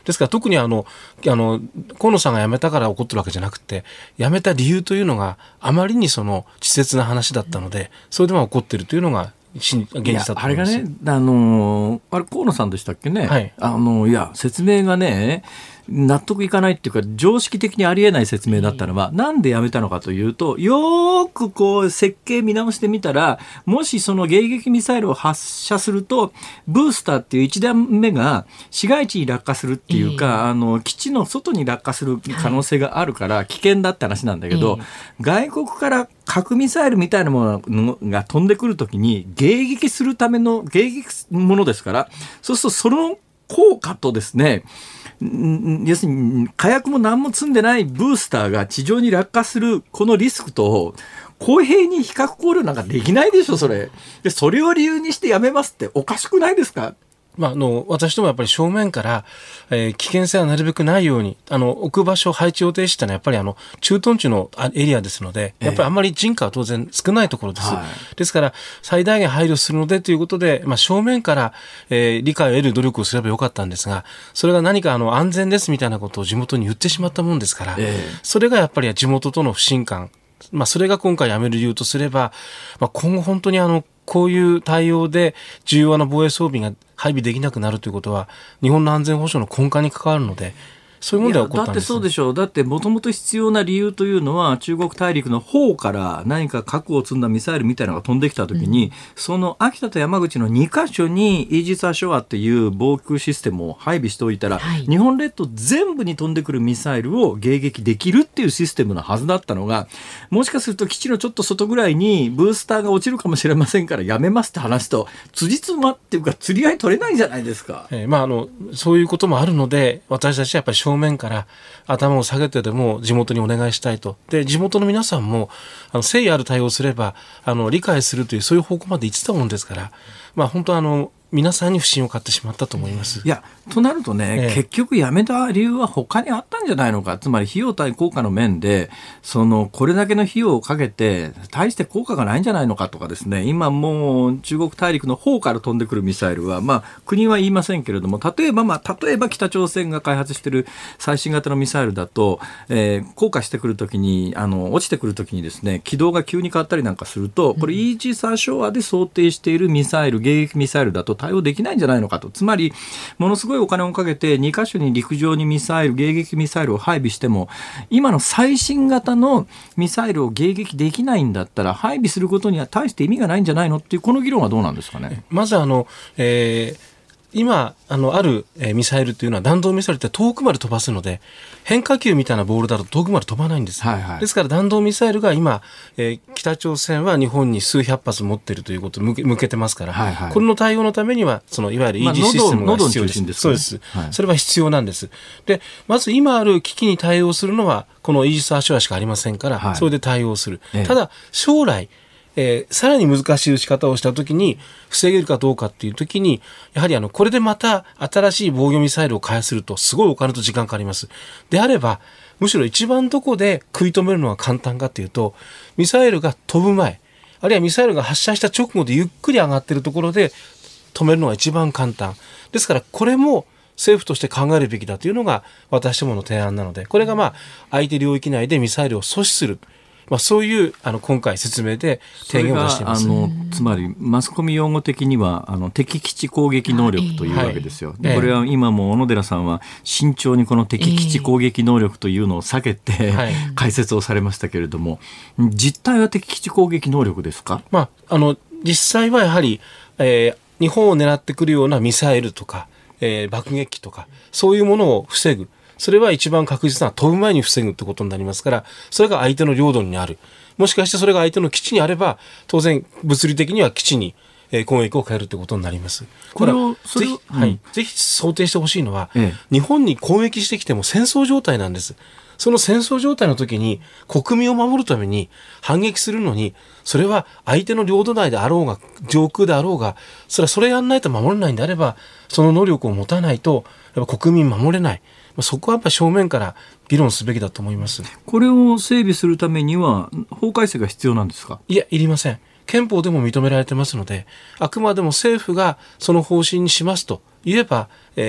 ですから特にあのあの河野さんが辞めたから起こってるわけじゃなくて、辞めた理由というのがあまりにその稚拙な話だったので、それでも起こっているというのが現実だと思います。 あれがね、あのあれ河野さんでしたっけね、はい、あのいや説明がね納得いかないっていうか常識的にありえない説明だったのは、なんでやめたのかというと、よーくこう設計見直してみたら、もしその迎撃ミサイルを発射するとブースターっていういち段目が市街地に落下するっていうか、あの基地の外に落下する可能性があるから危険だって話なんだけど、外国から核ミサイルみたいなものが飛んでくるときに迎撃するための迎撃ものですから、そうするとその効果とですね、要するに火薬も何も積んでないブースターが地上に落下するこのリスクと公平に比較考慮なんかできないでしょ、それで。それを理由にしてやめますっておかしくないですか。 まあ、あの私どもやっぱり正面から、えー、危険性はなるべくないようにあの置く場所配置予定したのはやっぱりあの駐屯地のエリアですので、やっぱりあんまり人家は当然少ないところです、はい、ですから最大限配慮するのでということで、まあ、正面から、えー、理解を得る努力をすればよかったんですが、それが何かあの安全ですみたいなことを地元に言ってしまったもんですから、えー、それがやっぱり地元との不信感、まあ、それが今回やめる理由とすれば、まあ、今後本当にあのこういう対応で重要な防衛装備が配備できなくなるということは日本の安全保障の根幹に関わるので、そういう問題が起こったんです。 だってそうでしょう。だってもともと必要な理由というのは、中国大陸の方から何か核を積んだミサイルみたいなのが飛んできたときに、うん、その秋田と山口のにカ所にイージス・アショアっていう防空システムを配備しておいたら、はい、日本列島全部に飛んでくるミサイルを迎撃できるっていうシステムのはずだったのが、もしかすると基地のちょっと外ぐらいにブースターが落ちるかもしれませんからやめますって話と辻褄っていうか釣り合い取れないじゃないですか。 えーまあ、あのそういうこともあるので、私たちはやっぱり正面から頭を下げてでも地元にお願いしたいと。で、地元の皆さんもあの誠意ある対応をすればあの理解するという、そういう方向まで行ってたもんですから、まあ、本当あの皆さんに不信を買ってしまったと思います。 いや、となるとね、ええ、結局やめた理由は他にあったんじゃないのか。つまり費用対効果の面で、そのこれだけの費用をかけて大して効果がないんじゃないのかとかですね、今もう中国大陸の方から飛んでくるミサイルは、まあ国は言いませんけれども、例えばまあ例えば北朝鮮が開発している最新型のミサイルだと、えー、降下してくるときにあの落ちてくるときにですね、軌道が急に変わったりなんかすると、これイージス・アショアで想定しているミサイル、迎撃ミサイルだと対応できないんじゃないのかと。つまりものすごいお金をかけてにカ所に陸上にミサイル、迎撃ミサイルを配備しても、今の最新型のミサイルを迎撃できないんだったら配備することには大して意味がないんじゃないのっていう、この議論はどうなんですかね。 まずあの、えー今 あ, のある、えー、ミサイルというのは弾道ミサイルって遠くまで飛ばすので、変化球みたいなボールだと遠くまで飛ばないんです、はいはい、ですから弾道ミサイルが今、えー、北朝鮮は日本に数百発持っているということを向け、向けてますから、はいはい、これの対応のためにはそのいわゆる イージー システムが必要です、まあ、そうです、はい、それは必要なんです。でまず今ある危機に対応するのはこのイージス・アショアしかありませんから、はい、それで対応する、ええ、ただ将来えー、さらに難しい撃ち方をしたときに防げるかどうかっていうときに、やはりあのこれでまた新しい防御ミサイルを開発するとすごいお金と時間かかります。であればむしろ一番どこで食い止めるのが簡単かっていうと、ミサイルが飛ぶ前、あるいはミサイルが発射した直後でゆっくり上がっているところで止めるのが一番簡単ですから、これも政府として考えるべきだというのが私どもの提案なので、これがまあ相手領域内でミサイルを阻止する、まあ、そういうあの今回説明で提言を出しています。 あのつまりマスコミ用語的にはあの敵基地攻撃能力というわけですよ、はい、これは今も小野寺さんは慎重にこの敵基地攻撃能力というのを避けて、はい、解説をされましたけれども、実態は敵基地攻撃能力ですか。 まあ、あの実際はやはり、えー、日本を狙ってくるようなミサイルとか、えー、爆撃機とかそういうものを防ぐ、それは一番確実な飛ぶ前に防ぐってことになりますから、それが相手の領土にある。もしかしてそれが相手の基地にあれば、当然物理的には基地に攻撃を変えるってことになります。これはぜひ、はい、ぜひ想定してほしいのは、ええ、日本に攻撃してきても戦争状態なんです。その戦争状態の時に国民を守るために反撃するのに、それは相手の領土内であろうが上空であろうが、それはそれやんないと守れないんであれば、その能力を持たないとやっぱ国民守れない。そこはやっぱり正面から議論すべきだと思います。 これを整備するためには法改正が必要なんですか。 いや、いりません。憲法でも認められてますので、あくまでも政府がその方針にしますと言えば、えー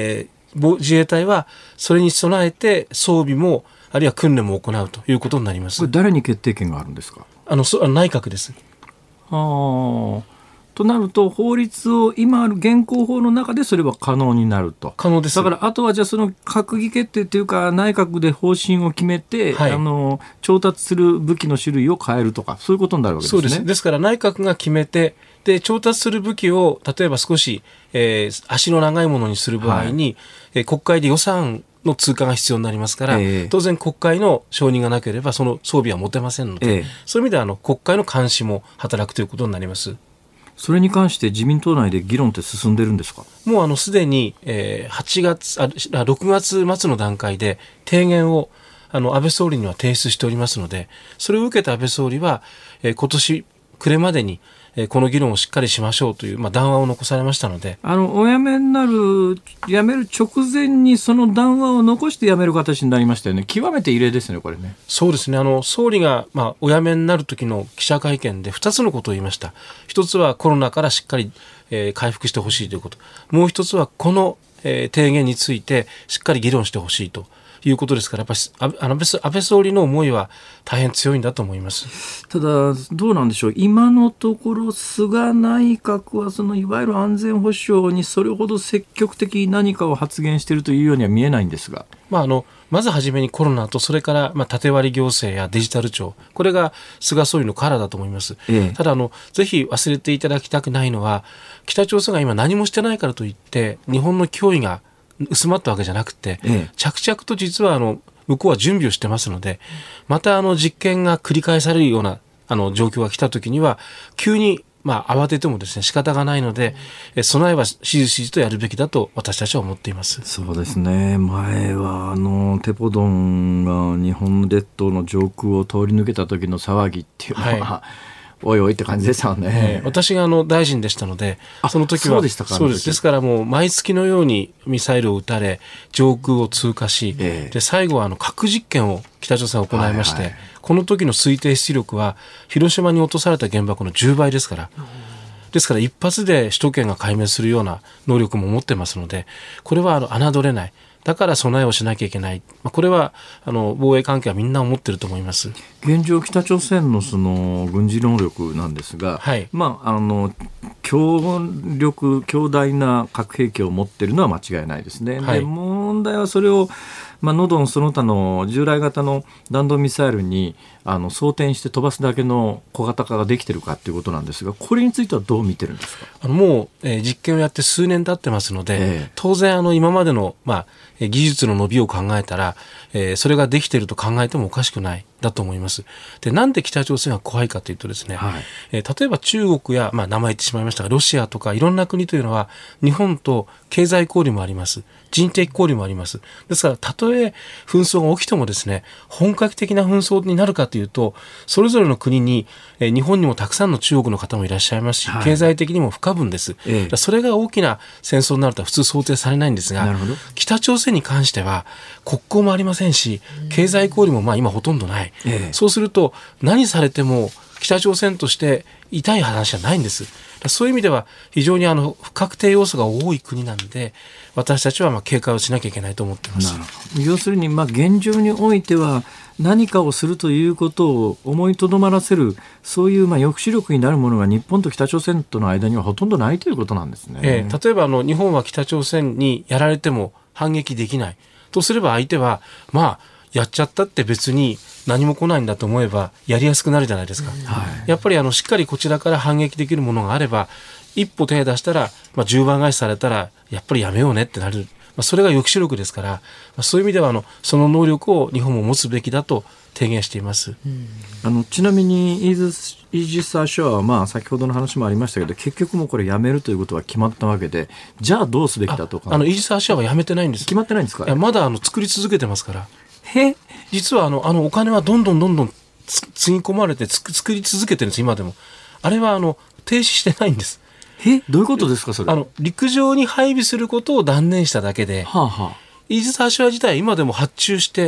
自衛隊はそれに備えて装備もあるいは訓練も行うということになります。 これ誰に決定権があるんですか？ あのそ内閣です。 あとなると法律を今ある現行法の中でそれは可能になると。 可能です。 だからあとはじゃあその閣議決定というか内閣で方針を決めて、はい、あの調達する武器の種類を変えるとかそういうことになるわけですね。 そうです。ですから内閣が決めてで調達する武器を例えば少し、えー、足の長いものにする場合に、はいえー、国会で予算の通過が必要になりますから、えー、当然国会の承認がなければその装備は持てませんので、えー、そういう意味ではあの国会の監視も働くということになります。 それに関して自民党内で議論って進んでるんですか？ もうあのすでに、えー、はちがつあろくがつ末の段階で提言をあの安倍総理には提出しておりますので、それを受けた安倍総理は、えー、今年暮れまでにこの議論をしっかりしましょうという、まあ、談話を残されましたので、 あのお辞めになる辞める直前にその談話を残して辞める形になりましたよね。極めて異例ですねこれね。 そうですね。あの総理が、まあ、お辞めになる時の記者会見でふたつのことを言いました。一つはコロナからしっかり、えー、回復してほしいということ、もう一つはこの、えー、提言についてしっかり議論してほしいということですから、やっぱり安倍、安倍総理の思いは大変強いんだと思います。 ただどうなんでしょう、今のところ菅内閣はそのいわゆる安全保障にそれほど積極的に何かを発言しているというようには見えないんですが、 まあ、あのまずはじめにコロナとそれからまあ縦割り行政やデジタル庁、これが菅総理のカラーだと思います、ええ、ただあのぜひ忘れていただきたくないのは、北朝鮮が今何もしてないからといって日本の脅威が薄まったわけじゃなくて、ええ、着々と実はあの向こうは準備をしてますので、またあの実験が繰り返されるようなあの状況が来たときには急にまあ慌ててもですね仕方がないので、え備えはしずしずとやるべきだと私たちは思っています。 そうですね。前はあのテポドンが日本列島の上空を通り抜けた時の騒ぎっていうのは、はいおいおいって感じでしたよね、 えー、私があの大臣でしたので、その時はそうでしたか。 そうです。ですからもう毎月のようにミサイルを撃たれ上空を通過し、えー、で最後はあの核実験を北朝鮮は行いまして、はいはい、この時の推定出力は広島に落とされた原爆のじゅうばいですから、ですから一発で首都圏が壊滅するような能力も持ってますので、これはあの侮れない。だから備えをしなきゃいけない。これはあの防衛関係はみんな思っていると思います。 現状北朝鮮のその軍事能力なんですが、はい、まああの強力強大な核兵器を持っているのは間違いないですね、はい、で問題はそれをまあ、ノドンその他の従来型の弾道ミサイルにあの装填して飛ばすだけの小型化ができているかということなんですが、これについてはどう見てるんですか？ あのもう、えー、実験をやって数年経ってますので、えー、当然あの今までの、まあ、技術の伸びを考えたら、えー、それができていると考えてもおかしくないだと思います。で、なんで北朝鮮が怖いかというとですね、はいえー、例えば中国や、まあ、名前言ってしまいましたがロシアとかいろんな国というのは日本と経済交流もあります。人的交流もあります。ですからたとえ紛争が起きてもですね、本格的な紛争になるかというと、それぞれの国に、えー、日本にもたくさんの中国の方もいらっしゃいますし、はい、経済的にも不可分です、ええ、それが大きな戦争になるとは普通想定されないんですが、北朝鮮に関しては国交もありませんし、経済交流もまあ今ほとんどない、ええ、そうすると何されても北朝鮮として痛い話じゃないんです。そういう意味では非常にあの不確定要素が多い国なんで、私たちはまあ警戒をしなきゃいけないと思っています。 なるほど。要するにまあ現状においては何かをするということを思いとどまらせる、そういうまあ抑止力になるものが日本と北朝鮮との間にはほとんどないということなんですね、 えー、例えばあの日本は北朝鮮にやられても反撃できないとすれば、相手はまあやっちゃったって別に何も来ないんだと思えばやりやすくなるじゃないですか、はい、やっぱりあのしっかりこちらから反撃できるものがあれば、一歩手出したら、まあ、じゅうばん返しされたらやっぱりやめようねってなる、まあ、それが抑止力ですから、まあ、そういう意味ではあのその能力を日本も持つべきだと提言しています、うん、 あのちなみにイージス・イージス・アショアは、まあ、先ほどの話もありましたけど、結局もうこれやめるということは決まったわけで、じゃあどうすべきだとか。 ああのイージス・アショアはやめてないんです。 決まってないんですか？ いやまだあの作り続けてますから。 へ実はあのあのお金はどんどんどんどんつつぎ込まれてつく作り続けてるんです。今でもあれはあの停止してないんです。 えどういうことですかそれ？ あの陸上に配備することを断念しただけで、はあはあ、イージス・アショア自体は今でも発注して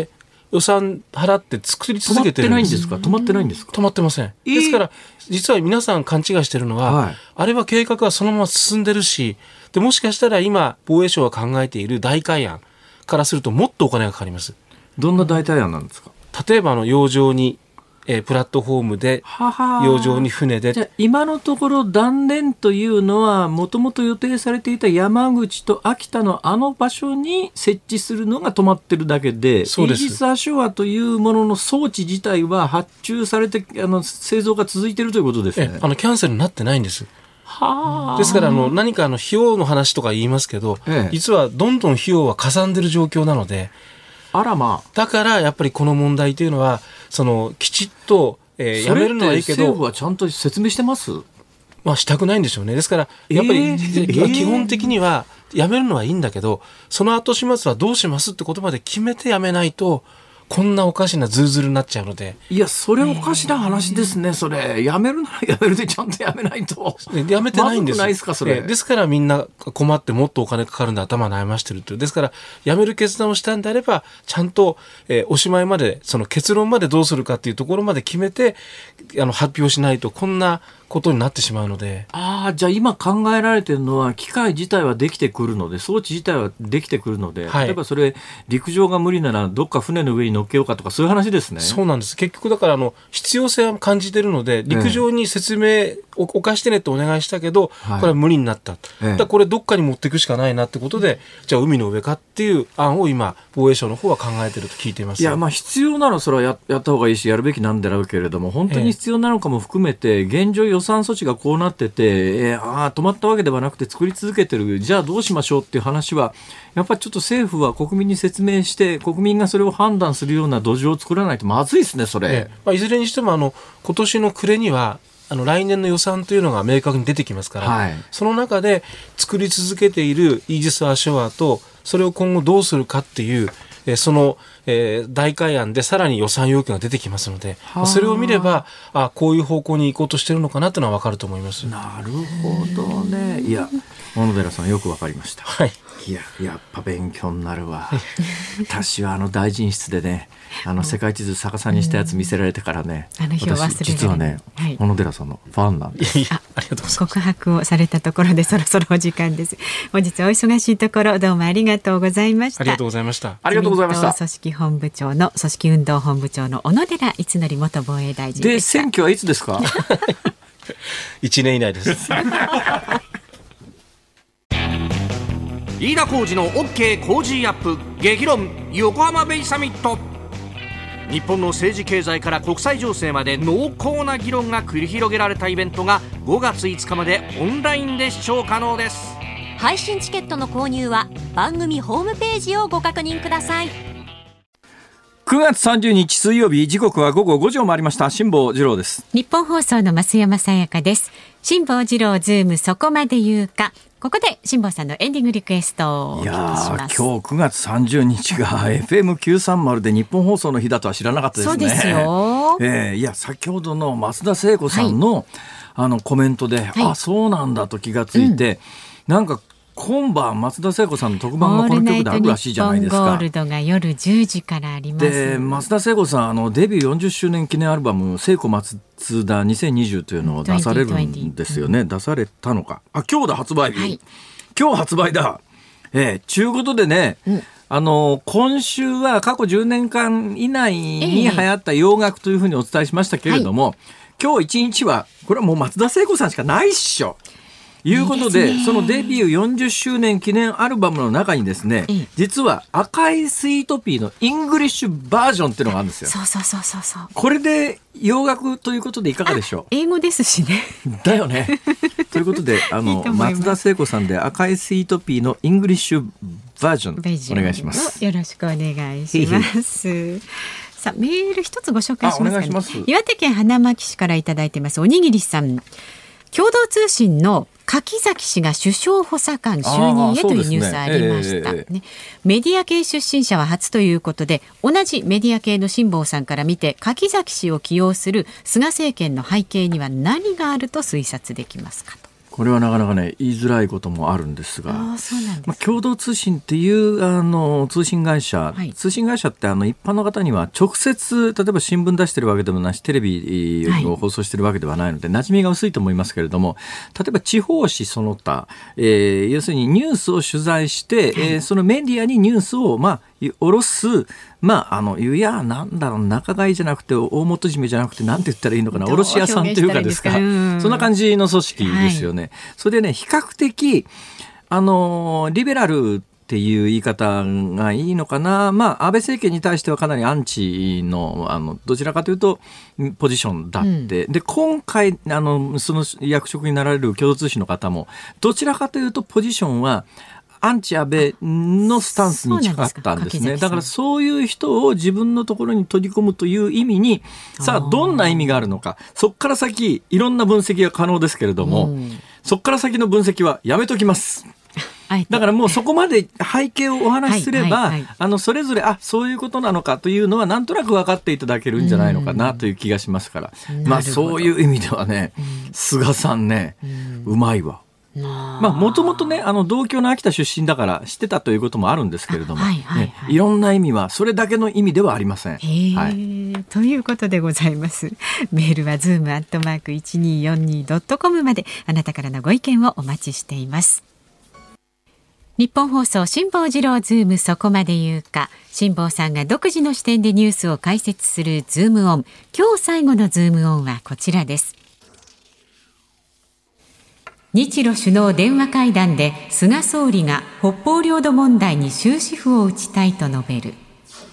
予算払って作り続けてるんです。 止まってないんですか？止まってないんですか？ 止まってません。ですから実は皆さん勘違いしてるのは、はい、あれは計画はそのまま進んでるし、でもしかしたら今防衛省が考えている代替案からするともっとお金がかかります。 どんな代替案なんですか？ 例えばあの洋上にえー、プラットフォームで洋上に船で。 じゃあ今のところ断念というのはもともと予定されていた山口と秋田のあの場所に設置するのが止まってるだけで、 そうです。 イージス・アショアというものの装置自体は発注されてあの製造が続いているということですね。 えあのキャンセルになってないんです。はですからあの何かあの費用の話とか言いますけど、ええ、実はどんどん費用はかさんでる状況なので、 あらまあ、 だからやっぱりこの問題というのはそのきちっと、えー、やめるのはいいけど、 政府はちゃんと説明してます？ まあ、したくないんでしょうね。ですからやっぱり、えー、基本的にはやめるのはいいんだけど、その後始末はどうしますってことまで決めてやめないとこんなおかしなズルズルになっちゃうので。 いや、それおかしな話ですね。それやめるならやめるでちゃんとやめないと。 やめてないんです。 まずくないですかそれ。 ですからみんな困ってもっとお金かかるんで頭悩ましてるっていう。ですからやめる決断をしたんであればちゃんと、えー、おしまいまでその結論までどうするかっていうところまで決めてあの発表しないとこんなことになってしまうので。 ああ、じゃあ今考えられているのは機械自体はできてくるので、装置自体はできてくるので、はい、例えばそれ陸上が無理ならどっか船の上に乗っけようかとかそういう話ですね。 そうなんです。結局だからあの必要性は感じているので陸上に説明をお貸してねってお願いしたけど、ええ、これは無理になった、はい、だからこれどっかに持っていくしかないなってことで、じゃあ海の上かっていう案を今防衛省の方は考えていると聞いています。 いや、まあ必要ならそれは や, やった方がいいしやるべきなんだろうけれども、本当に必要なのかも含めて、ええ、現状予算措置がこうなってて、えー、あ止まったわけではなくて作り続けてる、じゃあどうしましょうっていう話はやっぱりちょっと政府は国民に説明して国民がそれを判断するような土壌を作らないとまずいですねそれ、ええまあ、いずれにしてもあの今年の暮れにはあの来年の予算というのが明確に出てきますから、はい、その中で作り続けているイージス・アショアとそれを今後どうするかっていうえその、えー、代替案でさらに予算要求が出てきますので、それを見ればあこういう方向に行こうとしているのかなというのは分かると思います。 なるほどね。いや、小野寺さんよく分かりました、はい、いややっぱ勉強になるわ私はあの大臣室でねあの世界地図逆さにしたやつ見せられてからね、 あの日を忘れられ私実はね、はい、小野寺さんのファンなんです。 いやいやありがとうございます。 告白をされたところでそろそろお時間です。本日お忙しいところどうもありがとうございました。 ありがとうございました。 ありがとうございました。 組織本部長の組織運動本部長の小野寺逸則元防衛大臣でした。 で選挙はいつですか？ いちねん以内です。 飯田浩司の OK 工事アップ激論横浜ベイサミット。日本の政治経済から国際情勢まで濃厚な議論が繰り広げられたイベントがごがついつかまでオンラインで視聴可能です。 配信チケットの購入は番組ホームページをご確認ください。 くがつさんじゅうにち水曜日、時刻は午後ごじを回りました。辛坊治郎です。 日本放送の増山さやかです。辛坊治郎ズームそこまで言うか。ここで辛坊さんのエンディングリクエストをお聞きします。 いや今日くがつさんじゅうにちが エフエムきゅうさんまる で日本放送の日だとは知らなかったですね。 そうですよ、 えー、いや先ほどの増田聖子さんの、はい、あのコメントで、はい、あそうなんだと気がついて、うん、なんか今晩松田聖子さんの特番がこの曲であるらしいじゃないですか。 オールナイトニッポンゴールドが夜じゅうじからあります。 で松田聖子さんあのデビューよんじゅっしゅうねん記念アルバム聖子松田にせんにじゅうというのを出されるんですよね。出されたのかあ今日だ発売日、はい、今日発売だ。えー、ちゅうことでね、うん、あの今週は過去じゅうねんかん以内に流行った洋楽というふうにお伝えしましたけれども、はい、今日一日はこれはもう松田聖子さんしかないっしょいうことで、いいですね。そのデビューよんじゅっしゅうねん記念アルバムの中にですね、うん、実は赤いスイートピーのイングリッシュバージョンっていうのがあるんですよ。 そうそうそうそうそう。 これで洋楽ということでいかがでしょう。 英語ですしね。 だよね。ということであのいい松田聖子さんで赤いスイートピーのイングリッシュバージョンお願いします。 よろしくお願いします。さあメール一つご紹介しますかね。お願いします。岩手県花巻市からいただいてますおにぎりさん。共同通信の柿崎氏が首相補佐官就任へというニュースありました、ねえーね、メディア系出身者は初ということで同じメディア系の辛坊さんから見て柿崎氏を起用する菅政権の背景には何があると推察できますかと。 これはなかなかね言いづらいこともあるんですが、 あ、そうなんですか。 まあ、共同通信っていうあの通信会社、はい、通信会社ってあの一般の方には直接例えば新聞出してるわけでもないしテレビを放送してるわけではないので、はい、馴染みが薄いと思いますけれども、例えば地方紙その他、えー、要するにニュースを取材して、はい、えー、そのメディアにニュースをまあ下ろす、まあ、あの、いや、なんだろう、仲買じゃなくて、大元締めじゃなくて、なんて言ったらいいのかな、卸屋さんというかですか、そんな感じの組織ですよね。はい、それでね、比較的、あの、リベラルっていう言い方がいいのかな。まあ、安倍政権に対してはかなりアンチの、あの、どちらかというと、ポジションだって。うん、で、今回、あの、その役職になられる共同通信の方も、どちらかというと、ポジションは、アンチ安倍のスタンスに近かったんですね。だからそういう人を自分のところに取り込むという意味に、さあどんな意味があるのか、そこから先いろんな分析が可能ですけれども、そこから先の分析はやめときます。だからもうそこまで背景をお話しすれば、はいはいはい、あのそれぞれあそういうことなのかというのはなんとなく分かっていただけるんじゃないのかなという気がしますから、まあそういう意味ではね、菅さんね、うまいわ。まあもともとねあの同郷の秋田出身だから知ってたということもあるんですけれども、はいはいはいね、いろんな意味はそれだけの意味ではありません。 はい、ということでございます。メールは ズームアットマークいちにーよんにードットコム まであなたからのご意見をお待ちしています。日本放送辛坊治郎ズームそこまで言うか、辛坊さんが独自の視点でニュースを解説するズームオン。今日最後のズームオンはこちらです。日露首脳電話会談で菅総理が北方領土問題に終止符を打ちたいと述べる。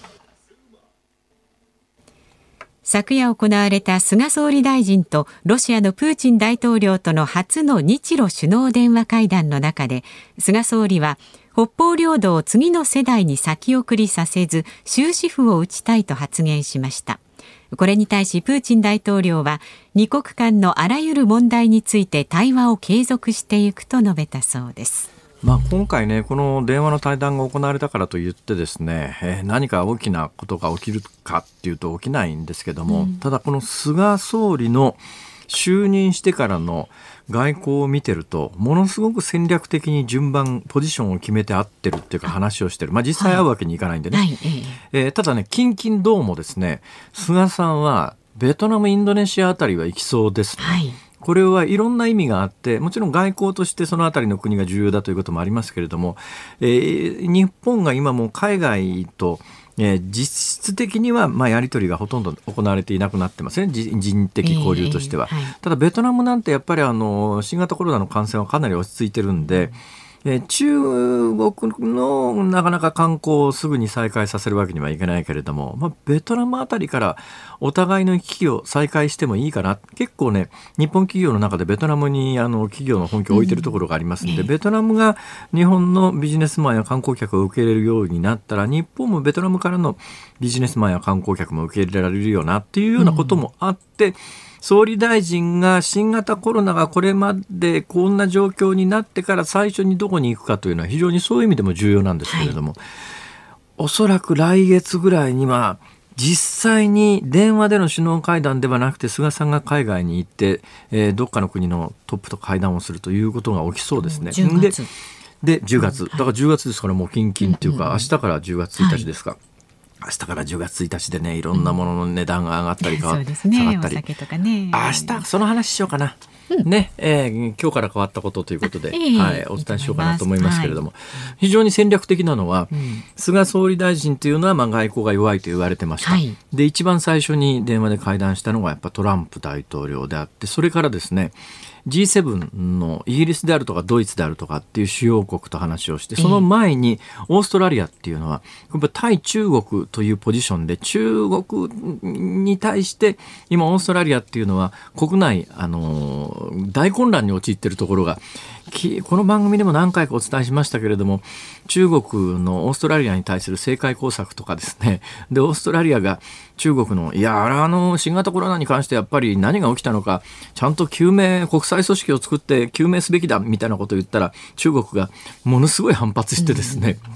昨夜行われた菅総理大臣とロシアのプーチン大統領との初の日露首脳電話会談の中で、菅総理は北方領土を次の世代に先送りさせず終止符を打ちたいと発言しました。これに対しプーチン大統領は二国間のあらゆる問題について対話を継続していくと述べたそうです。 まあ、今回ねこの電話の対談が行われたからといってですね、えー、何か大きなことが起きるかっていうと起きないんですけども、うん、ただこの菅総理の就任してからの外交を見てるとものすごく戦略的に順番ポジションを決めて合ってるっていうか話をしてる、まあ、実際会うわけにいかないんでね、はいはい、えー、ただね近々どうもですね菅さんはベトナムインドネシアあたりは行きそうですね、はい、これはいろんな意味があってもちろん外交としてそのあたりの国が重要だということもありますけれども、えー、日本が今もう海外とえー、実質的にはまあやり取りがほとんど行われていなくなってますね、人的交流としては、えーはい、ただベトナムなんてやっぱりあの新型コロナの感染はかなり落ち着いてるんで、えー、中国のなかなか観光をすぐに再開させるわけにはいけないけれども、まあ、ベトナムあたりからお互いの行き来を再開してもいいかな。結構ね日本企業の中でベトナムにあの企業の本拠を置いてるところがありますので、うん、ベトナムが日本のビジネスマンや観光客を受け入れるようになったら日本もベトナムからのビジネスマンや観光客も受け入れられるようなっていうようなこともあって、うん、総理大臣が新型コロナがこれまでこんな状況になってから最初にどこに行くかというのは非常にそういう意味でも重要なんですけれども、はい、おそらく来月ぐらいには実際に電話での首脳会談ではなくて菅さんが海外に行って、えー、どっかの国のトップと会談をするということが起きそうですね。 じゅうがつで、でじゅうがつだからじゅうがつですからもう近々というか明日からじゅうがつついたちですか、はい、明日からじゅうがつついたちでねいろんなものの値段が上がったり変わっ、うん、下がったり、 お酒とかね、 明日その話しようかな、うんねえー、今日から変わったことということで、えーはい、お伝えしようかなと思いますけれども、はい、非常に戦略的なのは、うん、菅総理大臣というのはまあ外交が弱いと言われてました、はい、で一番最初に電話で会談したのがやっぱトランプ大統領であってそれからですね ジーセブン のイギリスであるとかドイツであるとかっていう主要国と話をしてその前にオーストラリアっていうのはやっぱ対中国というポジションで中国に対して今オーストラリアっていうのは国内あの大混乱に陥っているところがこの番組でも何回かお伝えしましたけれども中国のオーストラリアに対する政界工作とかですねでオーストラリアが中国のいやあの新型コロナに関してやっぱり何が起きたのかちゃんと究明国際組織を作って究明すべきだみたいなことを言ったら中国がものすごい反発してですね、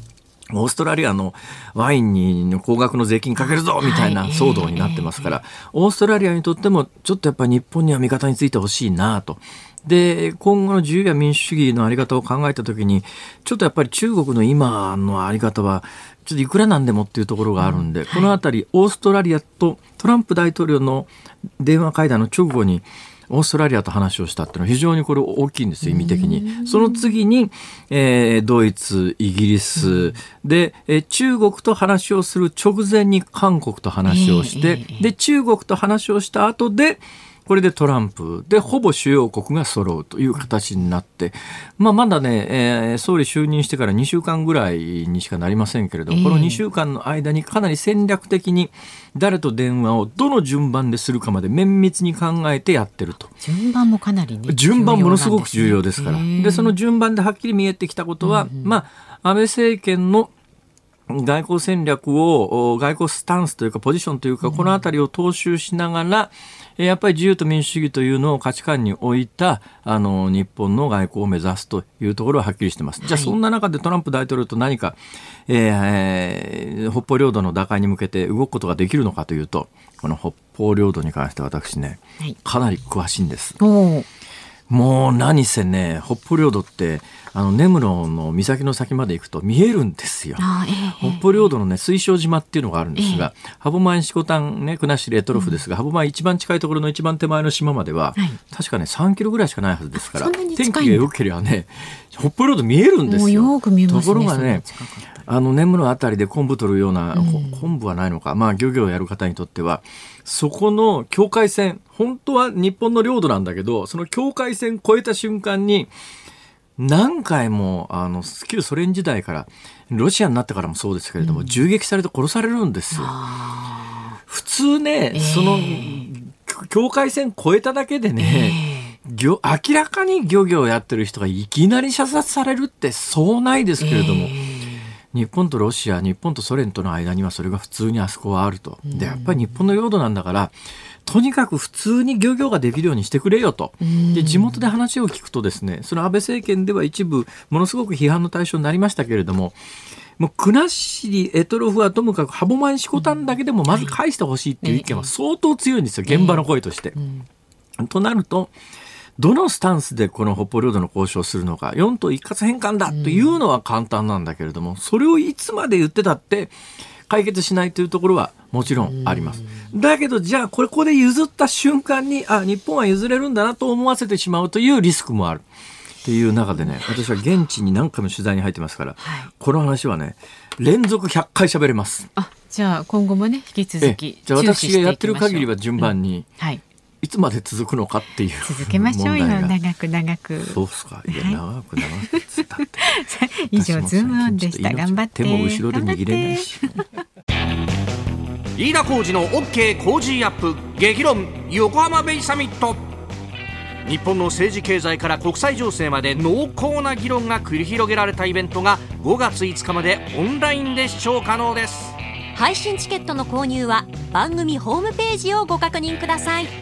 オーストラリアのワインに高額の税金かけるぞみたいな騒動になってますから、オーストラリアにとってもちょっとやっぱり日本には味方についてほしいなと。で、今後の自由や民主主義のあり方を考えたときに、ちょっとやっぱり中国の今のあり方はちょっといくらなんでもっていうところがあるんで、このあたりオーストラリアとトランプ大統領の電話会談の直後にオーストラリアと話をしたっていうのは非常にこれ大きいんですよ、意味的に。その次に、えー、ドイツ、イギリスで、えー、中国と話をする直前に韓国と話をして、で中国と話をした後でこれでトランプでほぼ主要国が揃うという形になって、まあ、まだね、えー、総理就任してからにしゅうかんぐらいにしかなりませんけれど、このにしゅうかんの間にかなり戦略的に誰と電話をどの順番でするかまで綿密に考えてやってると。 順番もかなりね、 順番ものすごく重要ですから。でその順番ではっきり見えてきたことは、うんうん、まあ、安倍政権の外交戦略を外交スタンスというかポジションというか、このあたりを踏襲しながら、やっぱり自由と民主主義というのを価値観に置いたあの日本の外交を目指すというところははっきりしてます。じゃあそんな中でトランプ大統領と何か、えー、北方領土の打開に向けて動くことができるのかというと、この北方領土に関して私ね、かなり詳しいんです。もう何せね、北方領土ってあの根室の岬の先まで行くと見えるんですよ。えー、北方領土のね、水晶島っていうのがあるんですが、えー、歯舞、色丹、ね、国後、択捉ですが、歯舞一番近いところの一番手前の島までは、はい、確かねさんキロぐらいしかないはずですから、天気が良ければね、北方領土見えるんですよ。 よく見えますね。 ところがね、あの根室あたりで昆布取るような、うん、昆布はないのか、まあ漁業をやる方にとってはそこの境界線、本当は日本の領土なんだけど、その境界線越えた瞬間に何回もあの旧ソ連時代からロシアになってからもそうですけれども、うん、漁撃されて殺されるんですよ。普通ね、えー、その境界線越えただけでね、えー、漁明らかに漁業をやってる人がいきなり射殺されるってそうないですけれども、えー日本とロシア、日本とソ連との間にはそれが普通にあそこはあると。で、やっぱり日本の領土なんだから、とにかく普通に漁業ができるようにしてくれよと。で、地元で話を聞くとですね、その安倍政権では一部ものすごく批判の対象になりましたけれども、もう国後、択捉はともかく歯舞、色丹だけでもまず返してほしいっていう意見は相当強いんですよ、現場の声として。となると、どのスタンスでこの北方領土の交渉をするのか、よん島一括返還だというのは簡単なんだけれども、それをいつまで言ってたって解決しないというところはもちろんあります。だけどじゃあこれここで譲った瞬間に、あ、日本は譲れるんだなと思わせてしまうというリスクもあるっていう中でね、私は現地に何回も取材に入ってますから、はい、この話はね連続ひゃっかい喋れます。 あ、じゃあ今後もね引き続きじゃあ私がやってる限りは順番に、うん、はい、いつまで続くのかっていう続けましょうよ、長く長く。 そうですか。いや、長く長くっつったって以上ズームオンでした。頑張って手も後ろで握れないし飯田浩司の OK 工事アップ激論横浜ベイサミット。日本の政治経済から国際情勢まで濃厚な議論が繰り広げられたイベントがごがついつかまでオンラインで視聴可能です。 配信チケットの購入は番組ホームページをご確認ください。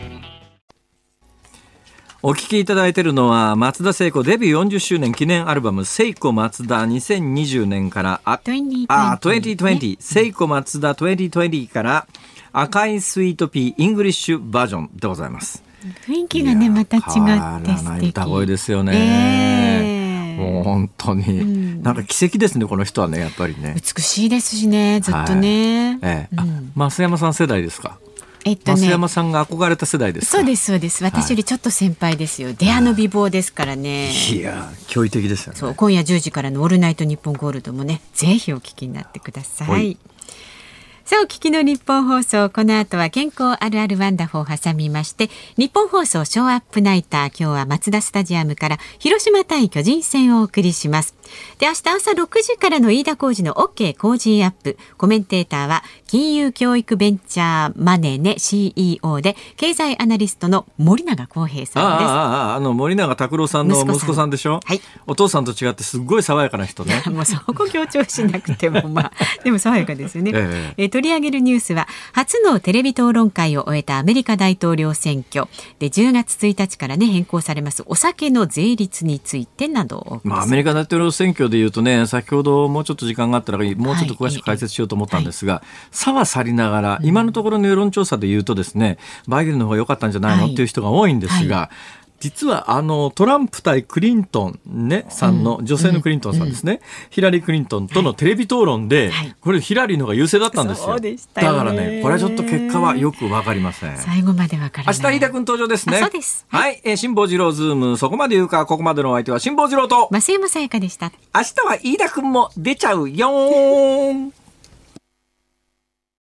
お聞きいただいているのは松田聖子デビューよんじゅっしゅうねん記念アルバム聖子松田にせんにじゅうねんからああにせんにじゅう、ね、聖子松田にせんにじゅうから赤いスイートピーイングリッシュバージョンでございます。 雰囲気がねまた違って素敵。変わらない歌声ですよね、えー、もう本当に、うん、なんか奇跡ですねこの人はね。やっぱりね美しいですしね、ずっとね、 はい、えーうん、あ、増山さん世代ですか。 えっとね、 増山さんが憧れた世代ですか。 そうですそうです。私よりちょっと先輩ですよ、はい、出会の美貌ですからね。 いや驚異的ですよね。 そう、今夜じゅうじからのオールナイトニッポンゴールドもねぜひお聞きになってください。さあお聞きの日本放送、この後は健康あるあるワンダフォーを挟みまして日本放送ショーアップナイター、今日はマツダスタジアムから広島対巨人戦をお送りします。で明日朝ろくじからの飯田浩司の OK 工事アップ、コメンテーターは金融教育ベンチャーマネネ シーイーオー で経済アナリストの森永康平さんです。 あああの森永卓郎さんの息子さんでしょ、はい、お父さんと違ってすごい爽やかな人ね。 もうそこ強調しなくてもまあでも爽やかですよね、えええー、と取り上げるニュースは初のテレビ討論会を終えたアメリカ大統領選挙でじゅうがつついたちからね変更されますお酒の税率についてなど、 まあ、アメリカ大統領選挙でいうとね先ほどもうちょっと時間があったらもうちょっと詳しく解説しようと思ったんですが、はい、差は去りながら今のところの世論調査でいうとですねバイデンの方が良かったんじゃないの、はい、っていう人が多いんですが、はい実はあのトランプ対クリントン、ね、さんの女性のクリントンさんですね、うんうん、ヒラリー・クリントンとのテレビ討論で、はい、これヒラリーの方が優勢だったんですよ。そうでしたよね。だからねこれはちょっと結果はよく分かりません。 最後まで分からない。 明日飯田君登場ですね。 そうです。 はい、はい、えー、辛坊治郎ズームそこまで言うか。ここまでのお相手は辛坊治郎と増山さやかでした。 明日は飯田君も出ちゃうよーん。